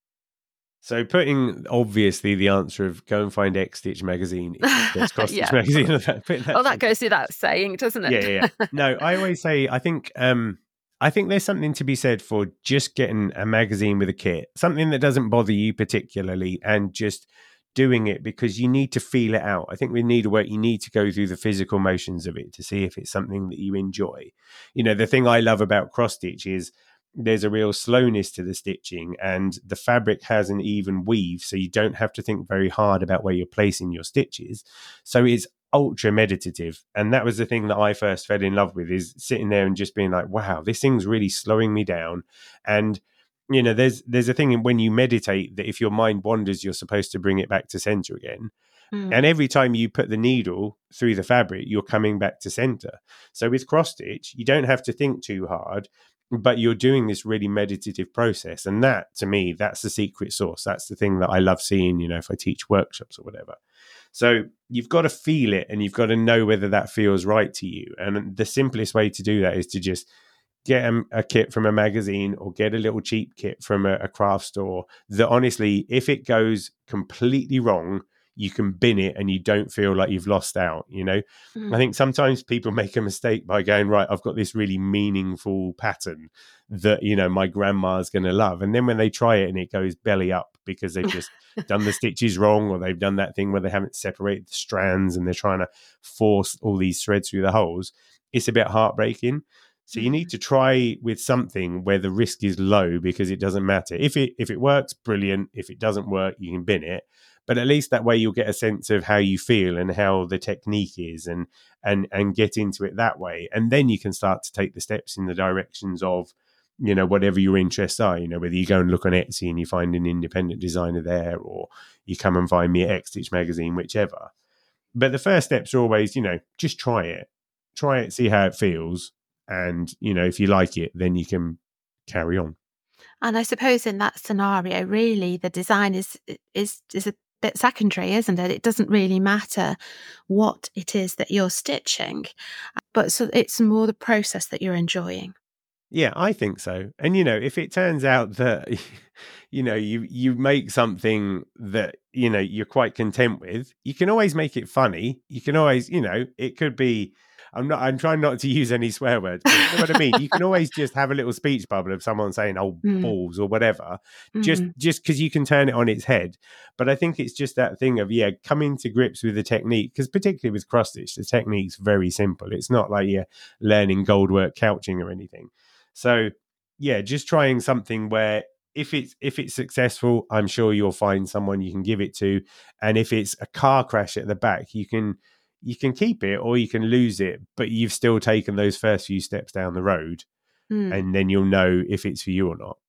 S2: So putting obviously the answer of go and find X Stitch magazine, there's Cross Stitch
S1: Yeah.
S2: magazine. That, that
S1: Oh, that goes without saying, doesn't it?
S2: Yeah, yeah, yeah. No, I always say I think um, I think there's something to be said for just getting a magazine with a kit, something that doesn't bother you particularly, and just doing it because you need to feel it out. I think with needlework, you need to go through the physical motions of it to see if it's something that you enjoy. You know, the thing I love about cross stitch is there's a real slowness to the stitching, and the fabric has an even weave, so you don't have to think very hard about where you're placing your stitches. So it's ultra meditative, and that was the thing that I first fell in love with, is sitting there and just being like, wow, this thing's really slowing me down. And you know, there's there's a thing when you meditate that if your mind wanders, you're supposed to bring it back to center again. Mm. And every time you put the needle through the fabric, you're coming back to center. So with cross stitch, you don't have to think too hard, but you're doing this really meditative process. And that, to me, that's the secret sauce. That's the thing that I love seeing, you know, if I teach workshops or whatever. So you've got to feel it, and you've got to know whether that feels right to you. And the simplest way to do that is to just get a, a kit from a magazine, or get a little cheap kit from a, a craft store that honestly, if it goes completely wrong, you can bin it and you don't feel like you've lost out, you know? Mm. I think sometimes people make a mistake by going, right, I've got this really meaningful pattern that, you know, my grandma's going to love. And then when they try it and it goes belly up because they've just done the stitches wrong, or they've done that thing where they haven't separated the strands and they're trying to force all these threads through the holes, it's a bit heartbreaking. So you need to try with something where the risk is low, because it doesn't matter. If it if it works, brilliant. If it doesn't work, you can bin it. But at least that way you'll get a sense of how you feel and how the technique is, and and and get into it that way. And then you can start to take the steps in the directions of, you know, whatever your interests are. You know, whether you go and look on Etsy and you find an independent designer there, or you come and find me at X Stitch magazine, whichever. But the first steps are always, you know, just try it. Try it, see how it feels. And, you know, if you like it, then you can carry on.
S1: And I suppose in that scenario, really, the design is is is a bit secondary, isn't it? It doesn't really matter what it is that you're stitching, but so it's more the process that you're enjoying.
S2: Yeah, I think so. And, you know, if it turns out that, you know, you, you make something that, you know, you're quite content with, you can always make it funny. You can always, you know, it could be, I'm not, I'm trying not to use any swear words, but you know what I mean? You can always just have a little speech bubble of someone saying, oh, mm. balls or whatever, mm. just, just because you can turn it on its head. But I think it's just that thing of, yeah, coming to grips with the technique, because particularly with cross stitch, the technique's very simple. It's not like you're learning goldwork couching or anything. So yeah, just trying something where if it's if it's successful, I'm sure you'll find someone you can give it to. And if it's a car crash at the back, you can you can keep it or you can lose it, but you've still taken those first few steps down the road, mm. and then you'll know if it's for you or not.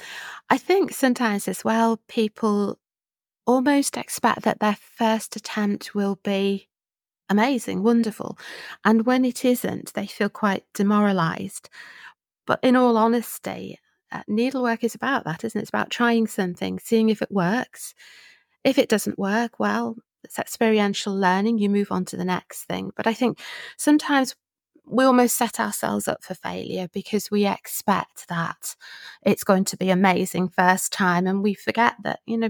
S1: I think sometimes as well, people almost expect that their first attempt will be amazing, wonderful. And when it isn't, they feel quite demoralized. But in all honesty, uh, needlework is about that, isn't it? It's about trying something, seeing if it works. If it doesn't work, well, it's experiential learning. You move on to the next thing. But I think sometimes we almost set ourselves up for failure because we expect that it's going to be amazing first time. And we forget that, you know,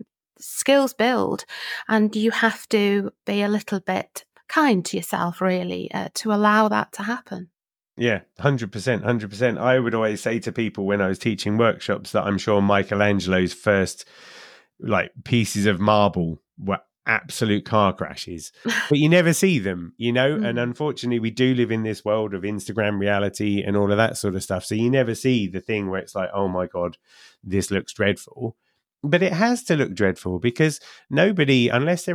S1: skills build, and you have to be a little bit kind to yourself, really, uh, to allow that to happen.
S2: Yeah, one hundred percent, one hundred percent. I would always say to people when I was teaching workshops that I'm sure Michelangelo's first like pieces of marble were absolute car crashes, but you never see them, you know, mm. and unfortunately we do live in this world of Instagram reality and all of that sort of stuff. So you never see the thing where it's like, oh my God, this looks dreadful. But it has to look dreadful because nobody, unless they're a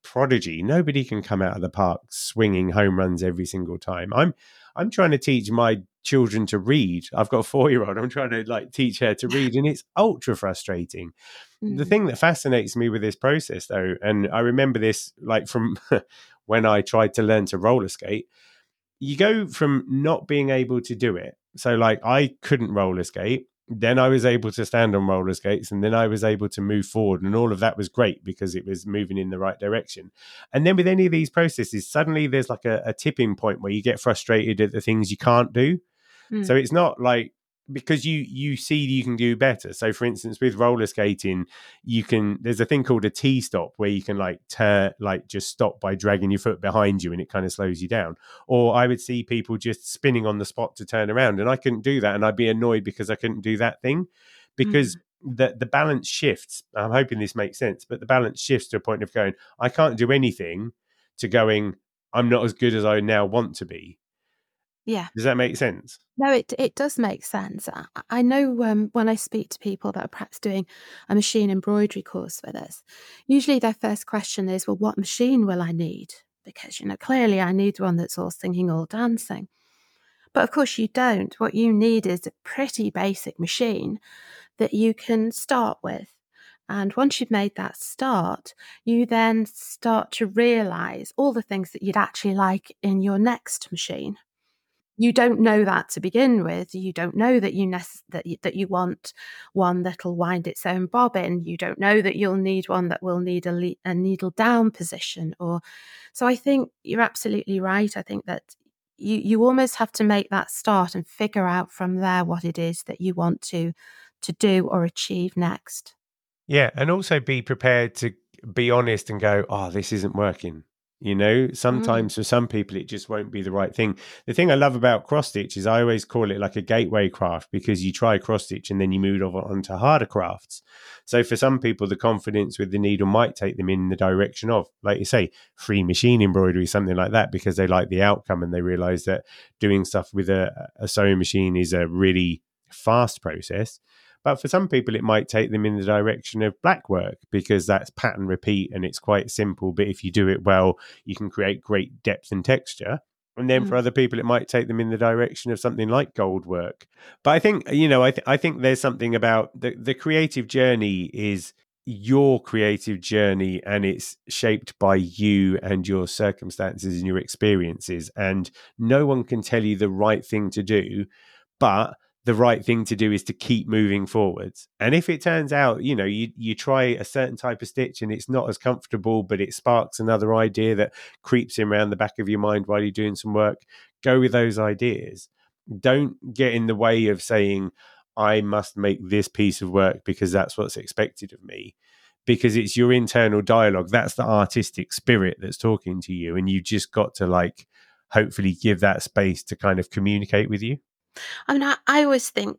S2: prodigy. Nobody can come out of the park swinging home runs every single time. I'm I'm trying to teach my children to read. I've got a four-year-old. I'm trying to like teach her to read, and it's ultra frustrating. Mm. The thing that fascinates me with this process, though, and I remember this like from when I tried to learn to roller skate, you go from not being able to do it. So like I couldn't roller skate. Then I was able to stand on roller skates, and then I was able to move forward, and all of that was great because it was moving in the right direction. And then with any of these processes, suddenly there's like a, a tipping point where you get frustrated at the things you can't do. Mm. So it's not like, because you you see you can do better. So for instance, with roller skating, you can, there's a thing called a T-stop where you can like turn, like just stop by dragging your foot behind you, and it kind of slows you down. Or I would see people just spinning on the spot to turn around, and I couldn't do that, and I'd be annoyed because I couldn't do that thing, because mm. the the balance shifts. I'm hoping this makes sense, but the balance shifts to a point of going, I can't do anything, to going, I'm not as good as I now want to be.
S1: Yeah.
S2: Does that make sense?
S1: No, it it does make sense. I, I know um, when I speak to people that are perhaps doing a machine embroidery course with us, usually their first question is, well, what machine will I need? Because, you know, clearly I need one that's all singing, all dancing. But of course you don't. What you need is a pretty basic machine that you can start with. And once you've made that start, you then start to realise all the things that you'd actually like in your next machine. You don't know that to begin with. You don't know that you, nec- that you that you want one that'll wind its own bobbin. You don't know that you'll need one that will need a, le- a needle down position. Or so I think you're absolutely right. I think that you you almost have to make that start and figure out from there what it is that you want to to do or achieve next.
S2: Yeah, and also be prepared to be honest and go, oh, this isn't working. You know, sometimes mm. for some people, it just won't be the right thing. The thing I love about cross stitch is I always call it like a gateway craft, because you try cross stitch and then you move on to harder crafts. So for some people, the confidence with the needle might take them in the direction of, like you say, free machine embroidery, something like that, because they like the outcome and they realize that doing stuff with a, a sewing machine is a really fast process. But for some people, it might take them in the direction of black work, because that's pattern repeat and it's quite simple. But if you do it well, you can create great depth and texture. And then mm. for other people, it might take them in the direction of something like gold work. But I think, you know, I, th- I think there's something about the, the creative journey is your creative journey, and it's shaped by you and your circumstances and your experiences. And no one can tell you the right thing to do, but the right thing to do is to keep moving forwards. And if it turns out, you know, you, you try a certain type of stitch and it's not as comfortable, but it sparks another idea that creeps in around the back of your mind while you're doing some work, go with those ideas. Don't get in the way of saying, I must make this piece of work because that's what's expected of me. Because it's your internal dialogue. That's the artistic spirit that's talking to you. And you just got to like, hopefully give that space to kind of communicate with you.
S1: I mean, I, I always think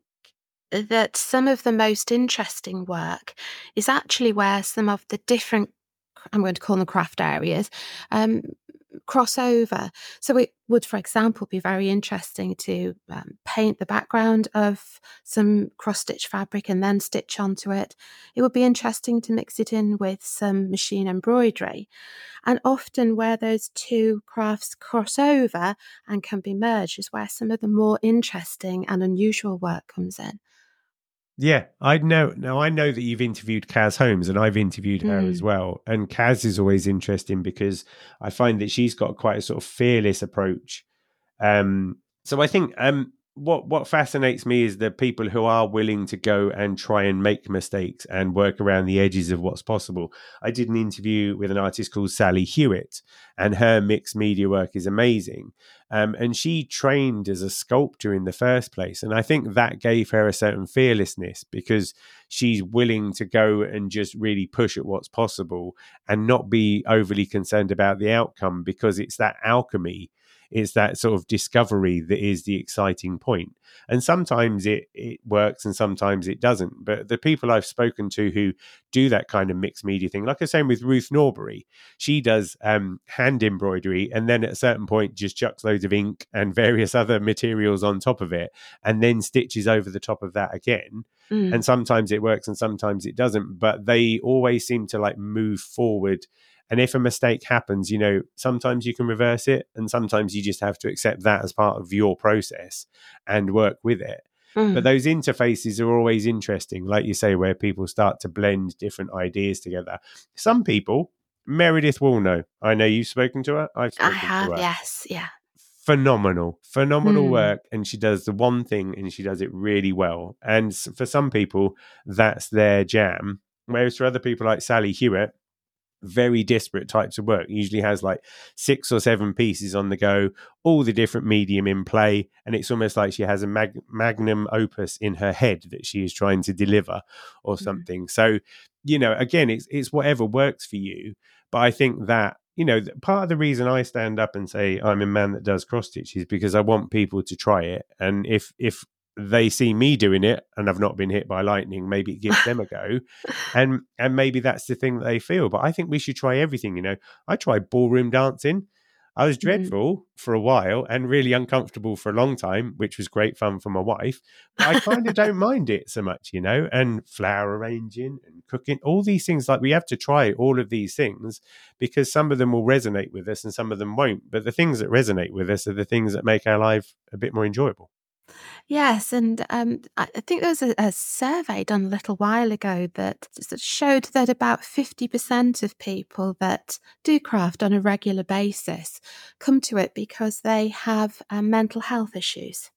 S1: that some of the most interesting work is actually where some of the different, I'm going to call them craft areas, um, cross over. So it would, for example, be very interesting to um, paint the background of some cross-stitch fabric and then stitch onto it. It would be interesting to mix it in with some machine embroidery. And often where those two crafts cross over and can be merged is where some of the more interesting and unusual work comes in.
S2: Yeah, I know. Now, I know that you've interviewed Kaz Holmes, and I've interviewed her mm. as well. And Kaz is always interesting because I find that she's got quite a sort of fearless approach. Um, so I think um, what what fascinates me is the people who are willing to go and try and make mistakes and work around the edges of what's possible. I did an interview with an artist called Sally Hewitt, and her mixed media work is amazing. Um, and she trained as a sculptor in the first place. And I think that gave her a certain fearlessness, because she's willing to go and just really push at what's possible and not be overly concerned about the outcome, because it's that alchemy. It's that sort of discovery that is the exciting point. And sometimes it, it works and sometimes it doesn't. But the people I've spoken to who do that kind of mixed media thing, like I was saying with Ruth Norbury, she does um, hand embroidery and then at a certain point just chucks loads of ink and various other materials on top of it and then stitches over the top of that again. Mm. And sometimes it works and sometimes it doesn't. But they always seem to like move forward And if a mistake happens, you know, sometimes you can reverse it, and sometimes you just have to accept that as part of your process and work with it.
S1: Mm.
S2: But those interfaces are always interesting, like you say, where people start to blend different ideas together. Some people, Meredith will know. I know you've spoken to her. I've
S1: I
S2: spoken
S1: have,
S2: to her.
S1: yes, yeah.
S2: Phenomenal, phenomenal
S1: Mm.
S2: work. And she does the one thing and she does it really well. And s- for some people, that's their jam. Whereas for other people like Sally Hewitt, very disparate types of work, usually has like six or seven pieces on the go, all the different medium in play. And it's almost like she has a mag- magnum opus in her head that she is trying to deliver or something. Mm. So, you know, again, it's, it's whatever works for you. But I think that, you know, part of the reason I stand up and say I'm a man that does cross stitch is because I want people to try it. And if, if, they see me doing it and I've not been hit by lightning, maybe it gives them a go. And and maybe that's the thing that they feel. But I think we should try everything, you know. I tried ballroom dancing. I was dreadful mm. for a while and really uncomfortable for a long time, which was great fun for my wife. But I kind of don't mind it so much, you know, and flower arranging and cooking, all these things. Like we have to try all of these things because some of them will resonate with us and some of them won't. But the things that resonate with us are the things that make our life a bit more enjoyable.
S1: Yes, and um, I think there was a, a survey done a little while ago that showed that about fifty percent of people that do craft on a regular basis come to it because they have um, mental health issues.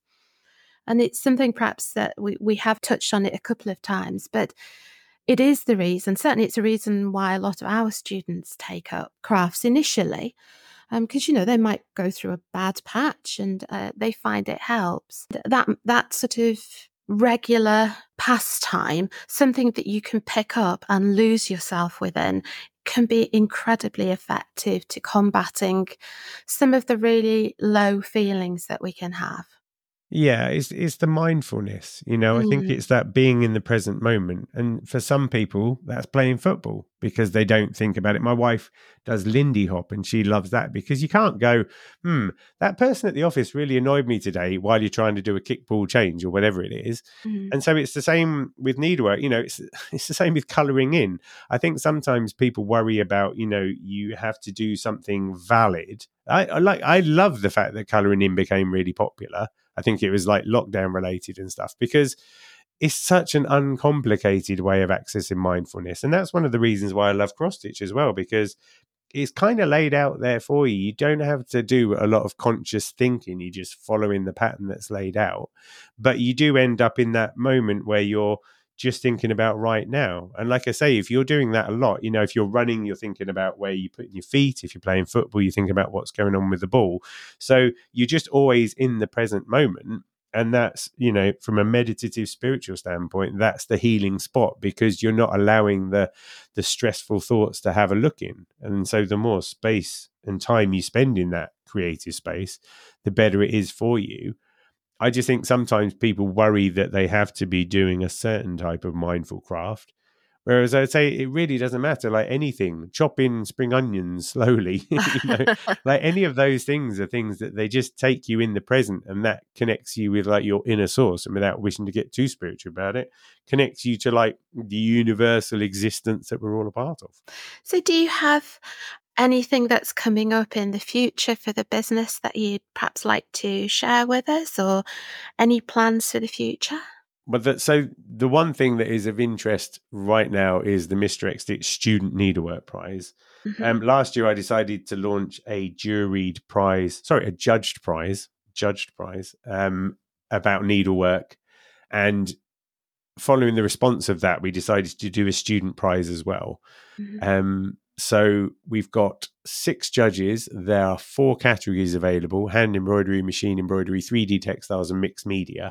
S1: And it's something perhaps that we, we have touched on it a couple of times, but it is the reason, certainly it's a reason why a lot of our students take up crafts initially. Because, um, you know, they might go through a bad patch and uh, they find it helps. That that sort of regular pastime, something that you can pick up and lose yourself within, can be incredibly effective to combating some of the really low feelings that we can have.
S2: Yeah, it's it's the mindfulness, you know. Mm. I think it's that being in the present moment. And for some people, that's playing football because they don't think about it. My wife does Lindy Hop and she loves that because you can't go, hmm, that person at the office really annoyed me today while you're trying to do a kickball change or whatever it is. Mm. And so it's the same with needlework, you know, it's it's the same with colouring in. I think sometimes people worry about, you know, you have to do something valid. I, I like I love the fact that colouring in became really popular. I think it was like lockdown related and stuff because it's such an uncomplicated way of accessing mindfulness. And that's one of the reasons why I love cross stitch as well, because it's kind of laid out there for you. You don't have to do a lot of conscious thinking. You're just following the pattern that's laid out. But you do end up in that moment where you're just thinking about right now. And like I say, if you're doing that a lot, you know, if you're running, you're thinking about where you're putting your feet. If you're playing football, you think about what's going on with the ball. So you're just always in the present moment. And that's, you know, from a meditative spiritual standpoint, that's the healing spot because you're not allowing the the stressful thoughts to have a look in. And so the more space and time you spend in that creative space, the better it is for you. I just think sometimes people worry that they have to be doing a certain type of mindful craft. Whereas I'd say it really doesn't matter, like anything, chopping spring onions slowly, you know, like any of those things are things that they just take you in the present and that connects you with like your inner source and without wishing to get too spiritual about it, connects you to like the universal existence that we're all a part of.
S1: So do you have anything that's coming up in the future for the business that you'd perhaps like to share with us or any plans for the future?
S2: But that, so the one thing that is of interest right now is the Mister X Stitch Student Needlework Prize. Mm-hmm. Um, last year, I decided to launch a juried prize, sorry, a judged prize, judged prize um, about needlework. And following the response of that, we decided to do a student prize as well. Mm-hmm. Um, so we've got six judges. There are four categories available: hand embroidery, machine embroidery, three D textiles, and mixed media.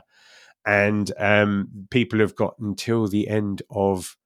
S2: And um, people have got until the end of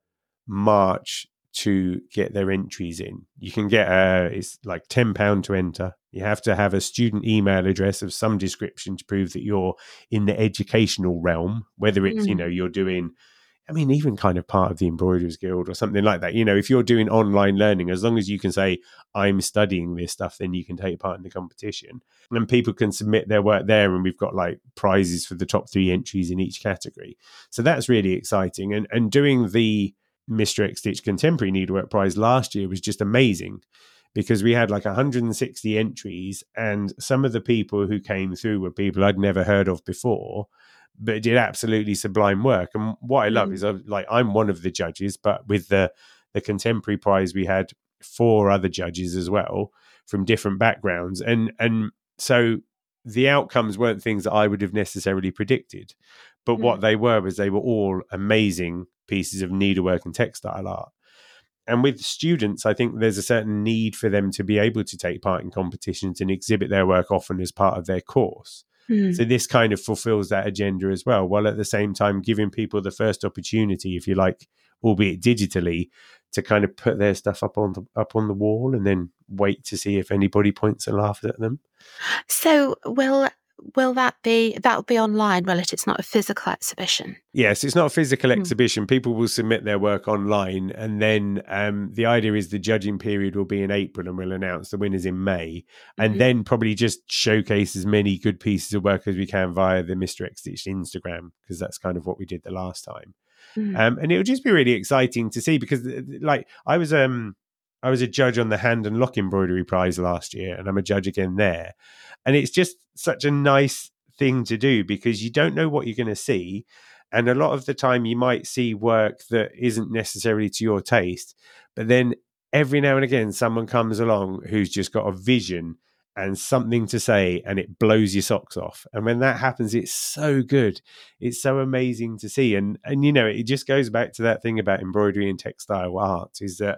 S2: March to get their entries in. You can get a, it's like ten pounds to enter. You have to have a student email address of some description to prove that you're in the educational realm, whether it's, mm. you know, you're doing, I mean, even kind of part of the Embroiderers Guild or something like that. You know, if you're doing online learning, as long as you can say, I'm studying this stuff, then you can take part in the competition. And people can submit their work there. And we've got like prizes for the top three entries in each category. So that's really exciting. And, and doing the Mister X Stitch Contemporary Needlework Prize last year was just amazing, because we had like one hundred sixty entries, and some of the people who came through were people I'd never heard of before, but did absolutely sublime work. And what I love mm. is I, like I'm one of the judges, but with the the Contemporary Prize we had four other judges as well from different backgrounds, and and so the outcomes weren't things that I would have necessarily predicted, but mm. what they were was they were all amazing pieces of needlework and textile art. And with students, I think there's a certain need for them to be able to take part in competitions and exhibit their work often as part of their course. Mm. So this kind of fulfills that agenda as well, while at the same time giving people the first opportunity, if you like, albeit digitally, to kind of put their stuff up on the, up on the wall and then wait to see if anybody points and laughs at them.
S1: So will will that be that'll be online, will it? It's not a physical exhibition.
S2: Yes, it's not a physical exhibition. Mm. People will submit their work online, and then um, the idea is the judging period will be in April, and we'll announce the winners in May, and mm-hmm. then probably just showcase as many good pieces of work as we can via the Mister X Stitch Instagram, because that's kind of what we did the last time. Mm. Um, and it'll just be really exciting to see, because like I was um I was a judge on the Hand and Lock Embroidery Prize last year, and I'm a judge again there. And it's just such a nice thing to do, because you don't know what you're going to see. And a lot of the time you might see work that isn't necessarily to your taste, but then every now and again someone comes along who's just got a vision and something to say, and it blows your socks off. And when that happens, it's so good. It's so amazing to see. And, and you know, it just goes back to that thing about embroidery and textile art, is that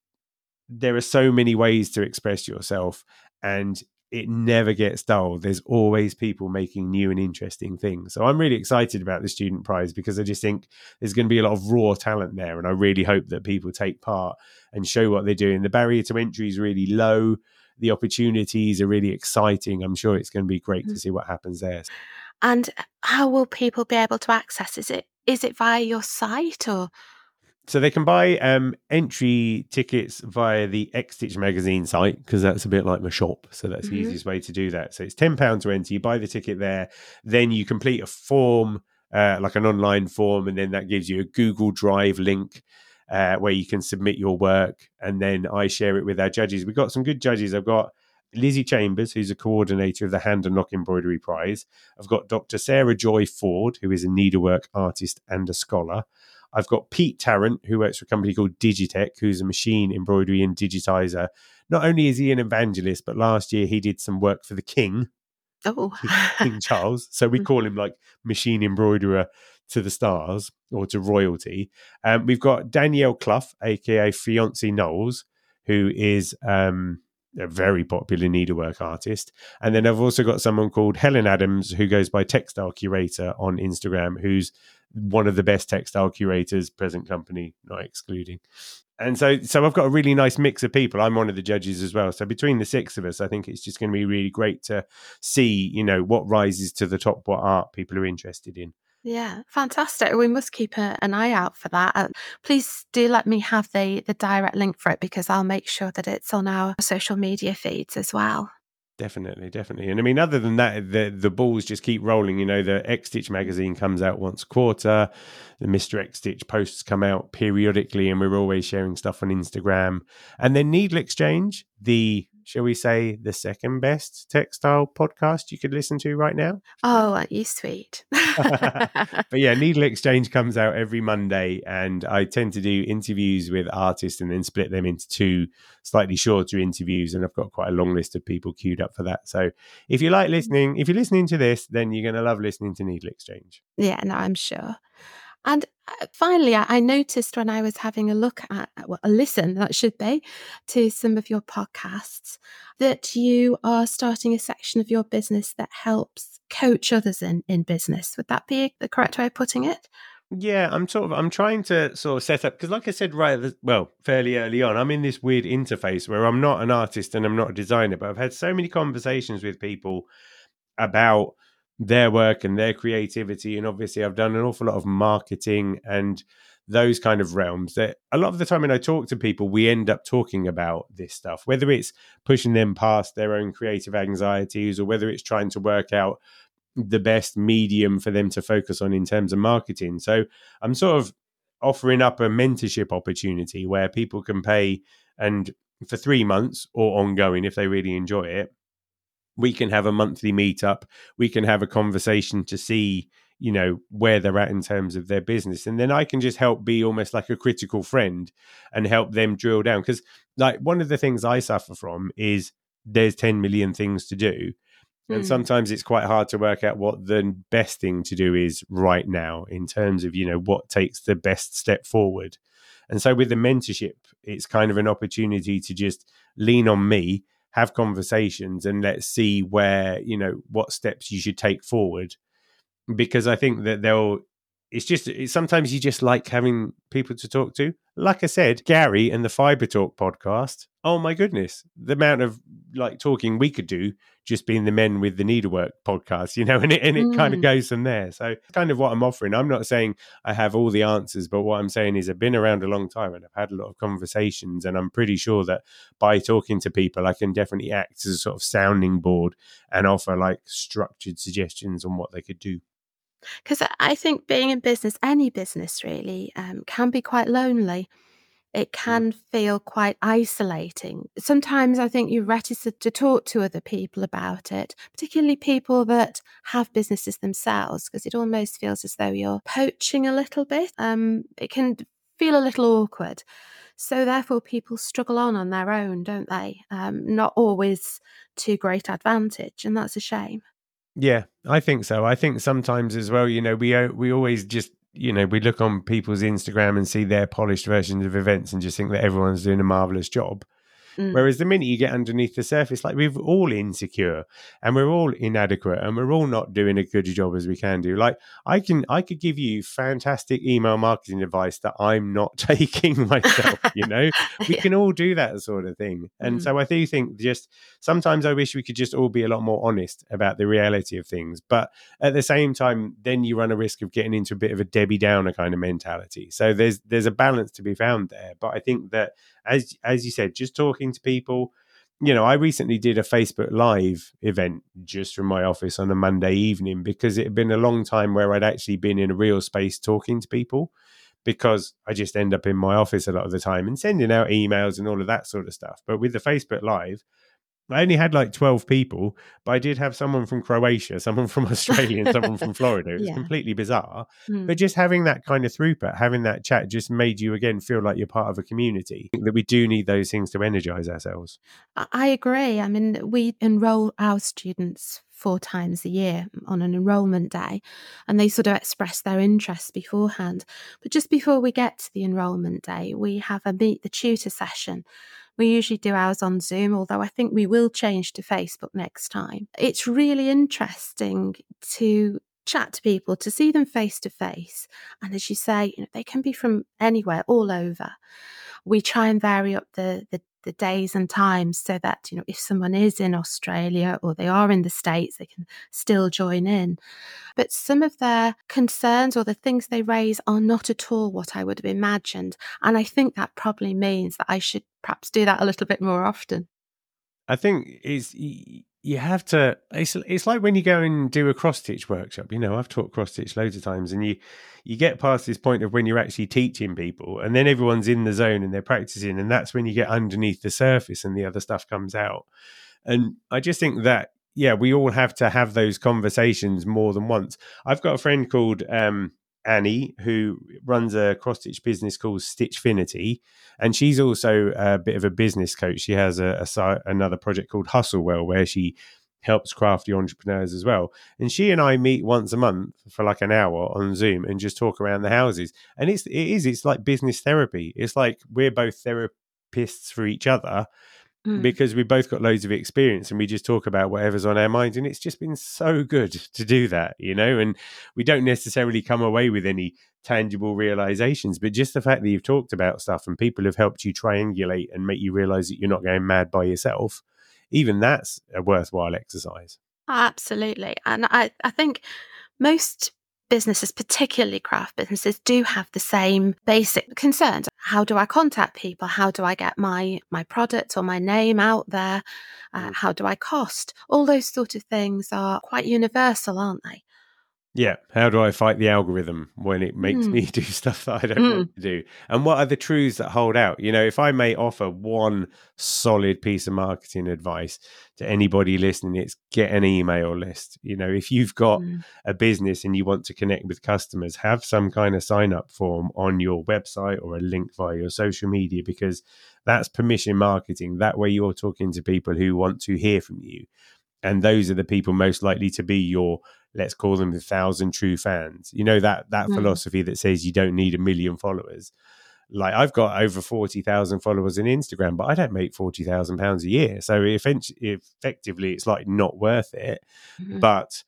S2: there are so many ways to express yourself, and it never gets dull. There's always people making new and interesting things. So I'm really excited about the Student Prize, because I just think there's going to be a lot of raw talent there. And I really hope that people take part and show what they're doing. The barrier to entry is really low. The opportunities are really exciting. I'm sure it's going to be great mm-hmm. to see what happens there.
S1: And how will people be able to access? Is it is it via your site, or?
S2: So they can buy um, entry tickets via the X Stitch magazine site, because that's a bit like my shop. So that's mm-hmm. the easiest way to do that. So it's ten pounds to enter. You buy the ticket there. Then you complete a form, uh, like an online form, and then that gives you a Google Drive link uh, where you can submit your work. And then I share it with our judges. We've got some good judges. I've got Lizzie Chambers, who's a coordinator of the Hand and Lock Embroidery Prize. I've got Doctor Sarah Joy Ford, who is a needlework artist and a scholar. I've got Pete Tarrant, who works for a company called Digitech, who's a machine embroidery and digitizer. Not only is he an evangelist, but last year he did some work for the King,
S1: oh.
S2: King Charles. So we call him like machine embroiderer to the stars, or to royalty. Um, we've got Danielle Clough, aka Fiancee Knowles, who is um, a very popular needlework artist. And then I've also got someone called Helen Adams, who goes by Textile Curator on Instagram, who's one of the best textile curators, present company not excluding. And so so I've got a really nice mix of people. I'm one of the judges as well. So between the six of us, I think it's just going to be really great to see, you know, what rises to the top, what art people are interested in.
S1: Yeah, fantastic. We must keep a, an eye out for that. Uh, please do let me have the, the direct link for it, because I'll make sure that it's on our social media feeds as well.
S2: Definitely, definitely. And I mean, other than that, the the balls just keep rolling. You know, the X Stitch magazine comes out once a quarter. The Mister X Stitch posts come out periodically, and we're always sharing stuff on Instagram. And then Needle Exchange, the, shall we say, the second best textile podcast you could listen to right now.
S1: Oh, aren't you sweet?
S2: But yeah, Needle Exchange comes out every Monday, and I tend to do interviews with artists and then split them into two slightly shorter interviews. And I've got quite a long list of people queued up for that. So if you like listening, if you're listening to this, then you're going to love listening to Needle Exchange.
S1: Yeah, no, I'm sure. And finally, I noticed when I was having a look at, well, a listen, that should be, to some of your podcasts, that you are starting a section of your business that helps coach others in, in business. Would that be the correct way of putting it?
S2: Yeah, I'm sort of, I'm trying to sort of set up, because like I said, right, well, fairly early on, I'm in this weird interface where I'm not an artist and I'm not a designer, but I've had so many conversations with people about their work and their creativity. And obviously I've done an awful lot of marketing and those kind of realms that a lot of the time when I talk to people, we end up talking about this stuff, whether it's pushing them past their own creative anxieties or whether it's trying to work out the best medium for them to focus on in terms of marketing. So I'm sort of offering up a mentorship opportunity where people can pay, and for three months or ongoing, if they really enjoy it, we can have a monthly meetup. We can have a conversation to see, you know, where they're at in terms of their business. And then I can just help be almost like a critical friend and help them drill down. Because like one of the things I suffer from is there's ten million things to do. And
S1: Mm.
S2: sometimes it's quite hard to work out what the best thing to do is right now in terms of, you know, what takes the best step forward. And so with the mentorship, it's kind of an opportunity to just lean on me, have conversations, and let's see where, you know, what steps you should take forward. Because I think that they'll, it's just, it's, sometimes you just like having people to talk to. Like I said, Gary and the Fiber Talk podcast, oh my goodness, the amount of like talking we could do just being the Men with the Needlework podcast, you know, and it, and it mm. kind of goes from there. So kind of what I'm offering. I'm not saying I have all the answers, but what I'm saying is I've been around a long time and I've had a lot of conversations, and I'm pretty sure that by talking to people, I can definitely act as a sort of sounding board and offer like structured suggestions on what they could do.
S1: Because I think being in business, any business really, um, can be quite lonely. It can feel quite isolating. Sometimes I think you're reticent to talk to other people about it, particularly people that have businesses themselves, because it almost feels as though you're poaching a little bit. Um, it can feel a little awkward. So therefore people struggle on on their own, don't they? Um, not always to great advantage, and that's a shame.
S2: Yeah, I think so. I think sometimes as well, you know, we we always just, you know, we look on people's Instagram and see their polished versions of events and just think that everyone's doing a marvelous job. Mm. Whereas the minute you get underneath the surface, like we're all insecure and we're all inadequate and we're all not doing a good job as we can do. Like I can, I could give you fantastic email marketing advice that I'm not taking myself, you know, we yeah. can all do that sort of thing. And mm. so I do think just sometimes I wish we could just all be a lot more honest about the reality of things. But at the same time, then you run a risk of getting into a bit of a Debbie Downer kind of mentality. So there's, there's a balance to be found there. But I think that as, as you said, just talking to people, you know, I recently did a Facebook Live event just from my office on a Monday evening because it had been a long time where I'd actually been in a real space talking to people, because I just end up in my office a lot of the time and sending out emails and all of that sort of stuff. But with the Facebook Live, I only had like twelve people, but I did have someone from Croatia, someone from Australia, and someone from Florida. It was yeah. completely bizarre. Mm. But just having that kind of throughput, having that chat just made you, again, feel like you're part of a community. That we do need those things to energize ourselves.
S1: I agree. I mean, we enroll our students four times a year on an enrolment day, and they sort of express their interest beforehand. But just before we get to the enrolment day, we have a meet the tutor session. We usually do ours on Zoom, although I think we will change to Facebook next time. It's really interesting to chat to people, to see them face to face. And as you say, you know, they can be from anywhere, all over. We try and vary up the, the the days and times so that, you know, if someone is in Australia or they are in the States, they can still join in. But some of their concerns or the things they raise are not at all what I would have imagined. And I think that probably means that I should perhaps do that a little bit more often.
S2: I think it's, you have to, it's, it's like when you go and do a cross-stitch workshop, you know, I've taught cross-stitch loads of times, and you, you get past this point of when you're actually teaching people and then everyone's in the zone and they're practicing, and that's when you get underneath the surface and the other stuff comes out. And I just think that, yeah, we all have to have those conversations more than once. I've got a friend called um, Annie who runs a cross-stitch business called Stitchfinity, and she's also a bit of a business coach. She has a, a another project called Hustlewell where she helps crafty entrepreneurs as well. And she and I meet once a month for like an hour on Zoom and just talk around the houses. And it's it is it's like business therapy. It's like we're both therapists for each other. Because we both got loads of experience and we just talk about whatever's on our minds. And it's just been so good to do that, you know, and we don't necessarily come away with any tangible realizations, but just the fact that you've talked about stuff and people have helped you triangulate and make you realize that you're not going mad by yourself. Even that's a worthwhile exercise.
S1: Absolutely. And I, I think most businesses, particularly craft businesses, do have the same basic concerns. How do I contact people? How do I get my my product or my name out there? Uh, how do I cost? All those sort of things are quite universal, aren't they?
S2: Yeah. How do I fight the algorithm when it makes
S1: Mm.
S2: me do stuff that I don't
S1: Mm.
S2: want to do? And what are the truths that hold out? You know, if I may offer one solid piece of marketing advice to anybody listening, it's get an email list. You know, if you've got
S1: Mm.
S2: a business and you want to connect with customers, have some kind of sign up form on your website or a link via your social media, because that's permission marketing. That way you're talking to people who want to hear from you. And those are the people most likely to be your, let's call them the thousand true fans. You know, that that
S1: Mm.
S2: philosophy that says you don't need a million followers. Like, I've got over forty thousand followers on Instagram, but I don't make forty thousand pounds a year. So effectively, it's like not worth it.
S1: Mm.
S2: But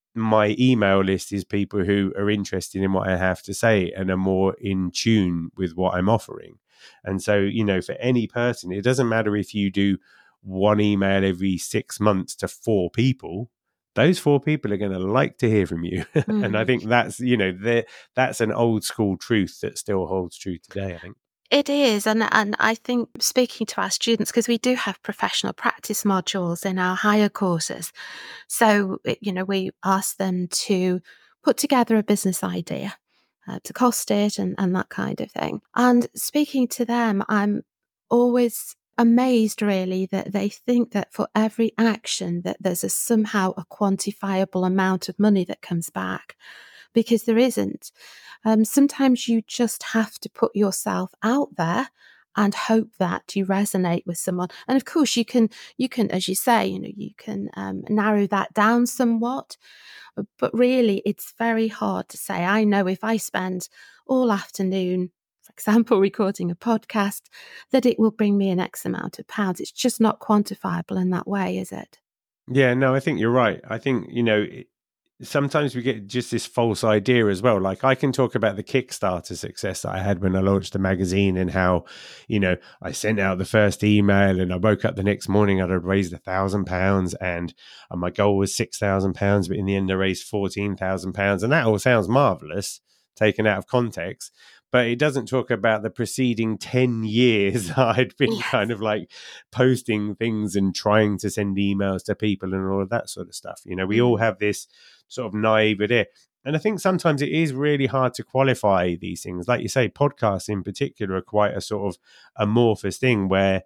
S2: my email list is people who are interested in what I have to say and are more in tune with what I'm offering. And so, you know, for any person, it doesn't matter if you do one email every six months to four people, those four people are going to like to hear from you.
S1: Mm.
S2: And I think that's, you know, that's an old school truth that still holds true today, I think.
S1: It is. And, and I think speaking to our students, because we do have professional practice modules in our higher courses. So, you know, we ask them to put together a business idea, uh, to cost it and, and that kind of thing. And speaking to them, I'm always amazed really that they think that for every action that there's a somehow a quantifiable amount of money that comes back, because there isn't. Um, sometimes you just have to put yourself out there and hope that you resonate with someone. And of course you can, you can, as you say, you know, you can um, narrow that down somewhat, but really it's very hard to say. I know if I spend all afternoon, for example, recording a podcast, that it will bring me an X amount of pounds. It's just not quantifiable in that way, is it?
S2: Yeah, no, I think you're right. I think, you know, it, sometimes we get just this false idea as well. Like, I can talk about the Kickstarter success that I had when I launched the magazine and how, you know, I sent out the first email and I woke up the next morning and I'd raised a thousand pounds and my goal was six thousand pounds, but in the end I raised fourteen thousand pounds. And that all sounds marvelous taken out of context, but it doesn't talk about the preceding ten years I'd been
S1: Yes.
S2: kind of like posting things and trying to send emails to people and all of that sort of stuff. You know, we
S1: Mm.
S2: all have this sort of naive idea. And I think sometimes it is really hard to qualify these things. Like you say, podcasts in particular are quite a sort of amorphous thing where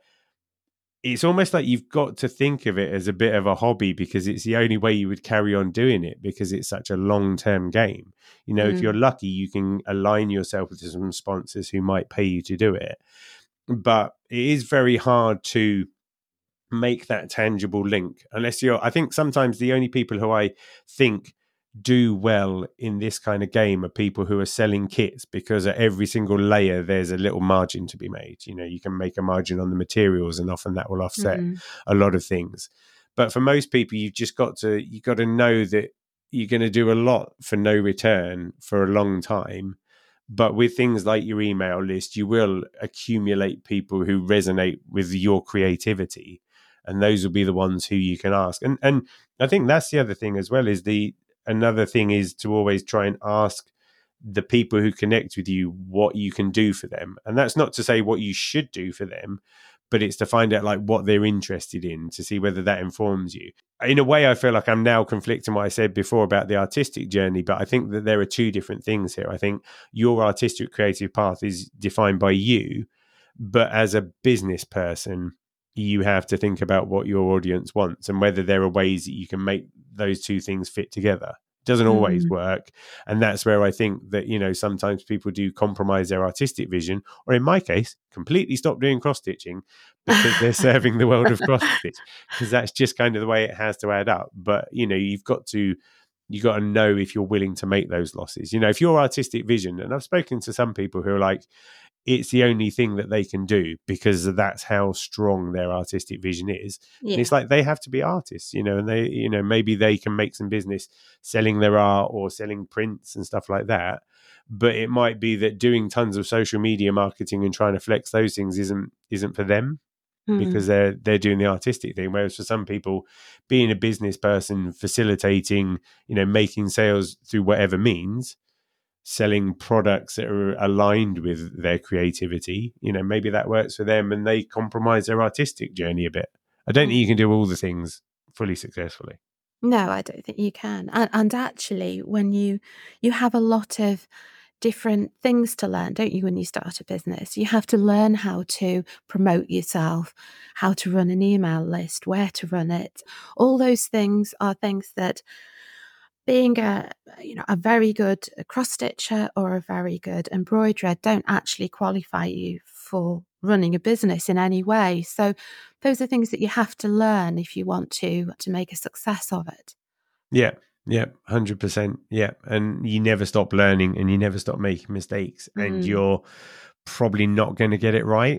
S2: it's almost like you've got to think of it as a bit of a hobby because it's the only way you would carry on doing it because it's such a long-term game. You know,
S1: Mm.
S2: if you're lucky, you can align yourself with some sponsors who might pay you to do it. But it is very hard to make that tangible link unless you're, I think sometimes the only people who I think do well in this kind of game are people who are selling kits, because at every single layer there's a little margin to be made. You know, you can make a margin on the materials and often that will offset
S1: Mm.
S2: a lot of things. But for most people, you've just got to, you got to know that you're going to do a lot for no return for a long time. But with things like your email list, you will accumulate people who resonate with your creativity. And those will be the ones who you can ask. And and I think that's the other thing as well, is the another thing is to always try and ask the people who connect with you what you can do for them. And that's not to say what you should do for them, but it's to find out like what they're interested in, to see whether that informs you. In a way, I feel like I'm now conflicting what I said before about the artistic journey, but I think that there are two different things here. I think your artistic creative path is defined by you, but as a business person, you have to think about what your audience wants and whether there are ways that you can make those two things fit together. It doesn't always
S1: Mm.
S2: work. And that's where I think that, you know, sometimes people do compromise their artistic vision, or in my case, completely stop doing cross-stitching because they're serving the world of cross-stitch, because that's just kind of the way it has to add up. But, you know, you've got to, you got to know if you're willing to make those losses. You know, if your artistic vision, and I've spoken to some people who are like, it's the only thing that they can do because that's how strong their artistic vision is.
S1: Yeah.
S2: And it's like they have to be artists, you know, and they, you know, maybe they can make some business selling their art or selling prints and stuff like that. But it might be that doing tons of social media marketing and trying to flex those things isn't isn't for them.
S1: Mm.
S2: Because they're they're doing the artistic thing. Whereas for some people, being a business person, facilitating, you know, making sales through whatever means, selling products that are aligned with their creativity, you know, maybe that works for them and they compromise their artistic journey a bit. I don't think you can do all the things fully successfully.
S1: No, I don't think you can. And, and actually, when you you have a lot of different things to learn, don't you, when you start a business? You have to learn how to promote yourself, how to run an email list, where to run it. All those things are things that being a you know a very good cross stitcher or a very good embroiderer don't actually qualify you for running a business in any way. So those are things that you have to learn if you want to to make a success of it.
S2: Yeah, yeah, one hundred percent. Yeah. And you never stop learning and you never stop making mistakes, and
S1: Mm.
S2: you're probably not going to get it right,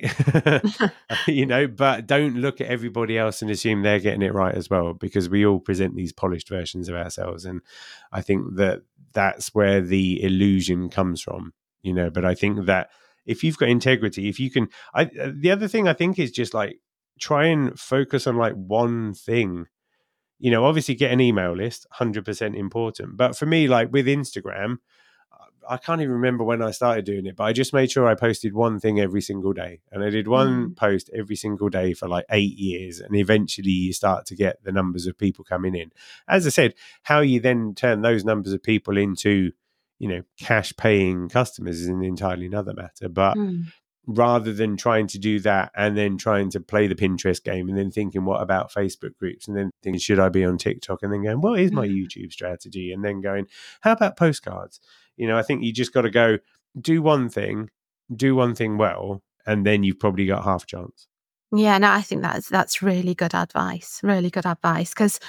S2: you know, but don't look at everybody else and assume they're getting it right as well, because we all present these polished versions of ourselves. And I think that that's where the illusion comes from, you know, but I think that if you've got integrity, if you can, I, the other thing I think is just like, try and focus on like one thing. You know, obviously get an email list, one hundred percent important. But for me, like with Instagram, I can't even remember when I started doing it, but I just made sure I posted one thing every single day. And I did one
S1: Mm.
S2: post every single day for like eight years. And eventually you start to get the numbers of people coming in. As I said, how you then turn those numbers of people into, you know, cash paying customers is an entirely another matter. But
S1: Mm.
S2: rather than trying to do that and then trying to play the Pinterest game and then thinking, what about Facebook groups? And then thinking, should I be on TikTok? And then going, what is my
S1: Mm.
S2: YouTube strategy? And then going, how about postcards? You know, I think you just got to go do one thing, do one thing well, and then you've probably got half a chance.
S1: Yeah, no, I think that's that's really good advice. Really good advice, because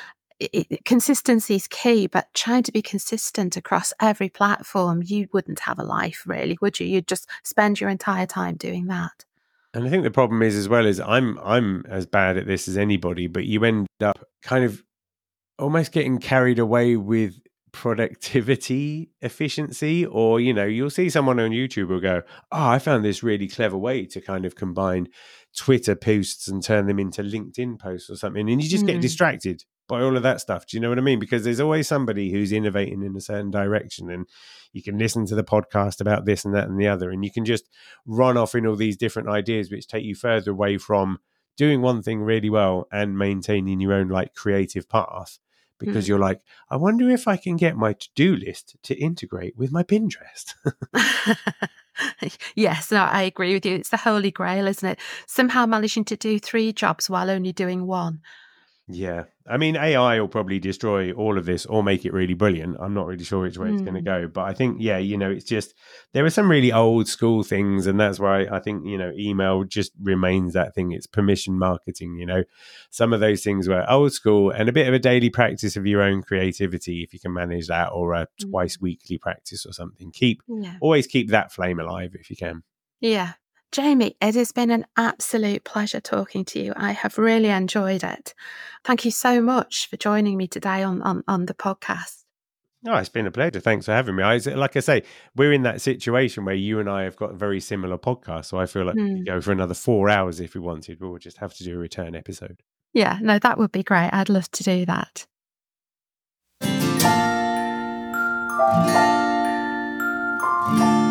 S1: consistency is key, but trying to be consistent across every platform, you wouldn't have a life, really, would you? You'd just spend your entire time doing that.
S2: And I think the problem is as well is I'm I'm as bad at this as anybody, but you end up kind of almost getting carried away with productivity efficiency, or you know, you'll see someone on YouTube will go, oh, I found this really clever way to kind of combine Twitter posts and turn them into LinkedIn posts or something, and you just get
S1: Mm.
S2: distracted by all of that stuff. Do you know what I mean? Because there's always somebody who's innovating in a certain direction, and you can listen to the podcast about this and that and the other, and you can just run off in all these different ideas which take you further away from doing one thing really well and maintaining your own like creative path. Because
S1: Mm.
S2: you're like, I wonder if I can get my to-do list to integrate with my Pinterest.
S1: Yes, no, I agree with you. It's the holy grail, isn't it? Somehow managing to do three jobs while only doing one.
S2: Yeah. I mean, A I will probably destroy all of this or make it really brilliant. I'm not really sure which way it's going to
S1: Mm.
S2: go. But I think, yeah, you know, it's just, there are some really old school things. And that's why I think, you know, email just remains that thing. It's permission marketing, you know. Some of those things were old school, and a bit of a daily practice of your own creativity, if you can manage that, or a
S1: Mm.
S2: twice weekly practice or something. Keep,
S1: Yeah.
S2: always keep that flame alive if you can.
S1: Yeah. Jamie, it has been an absolute pleasure talking to you. I have really enjoyed it. Thank you so much for joining me today on, on, on the podcast.
S2: Oh, it's been a pleasure. Thanks for having me. I, like I say, we're in that situation where you and I have got a very similar podcast. So I feel like we
S1: Mm.
S2: could go for another four hours if we wanted, but we'll just have to do a return episode.
S1: Yeah, no, that would be great. I'd love to do that.
S3: Thank you.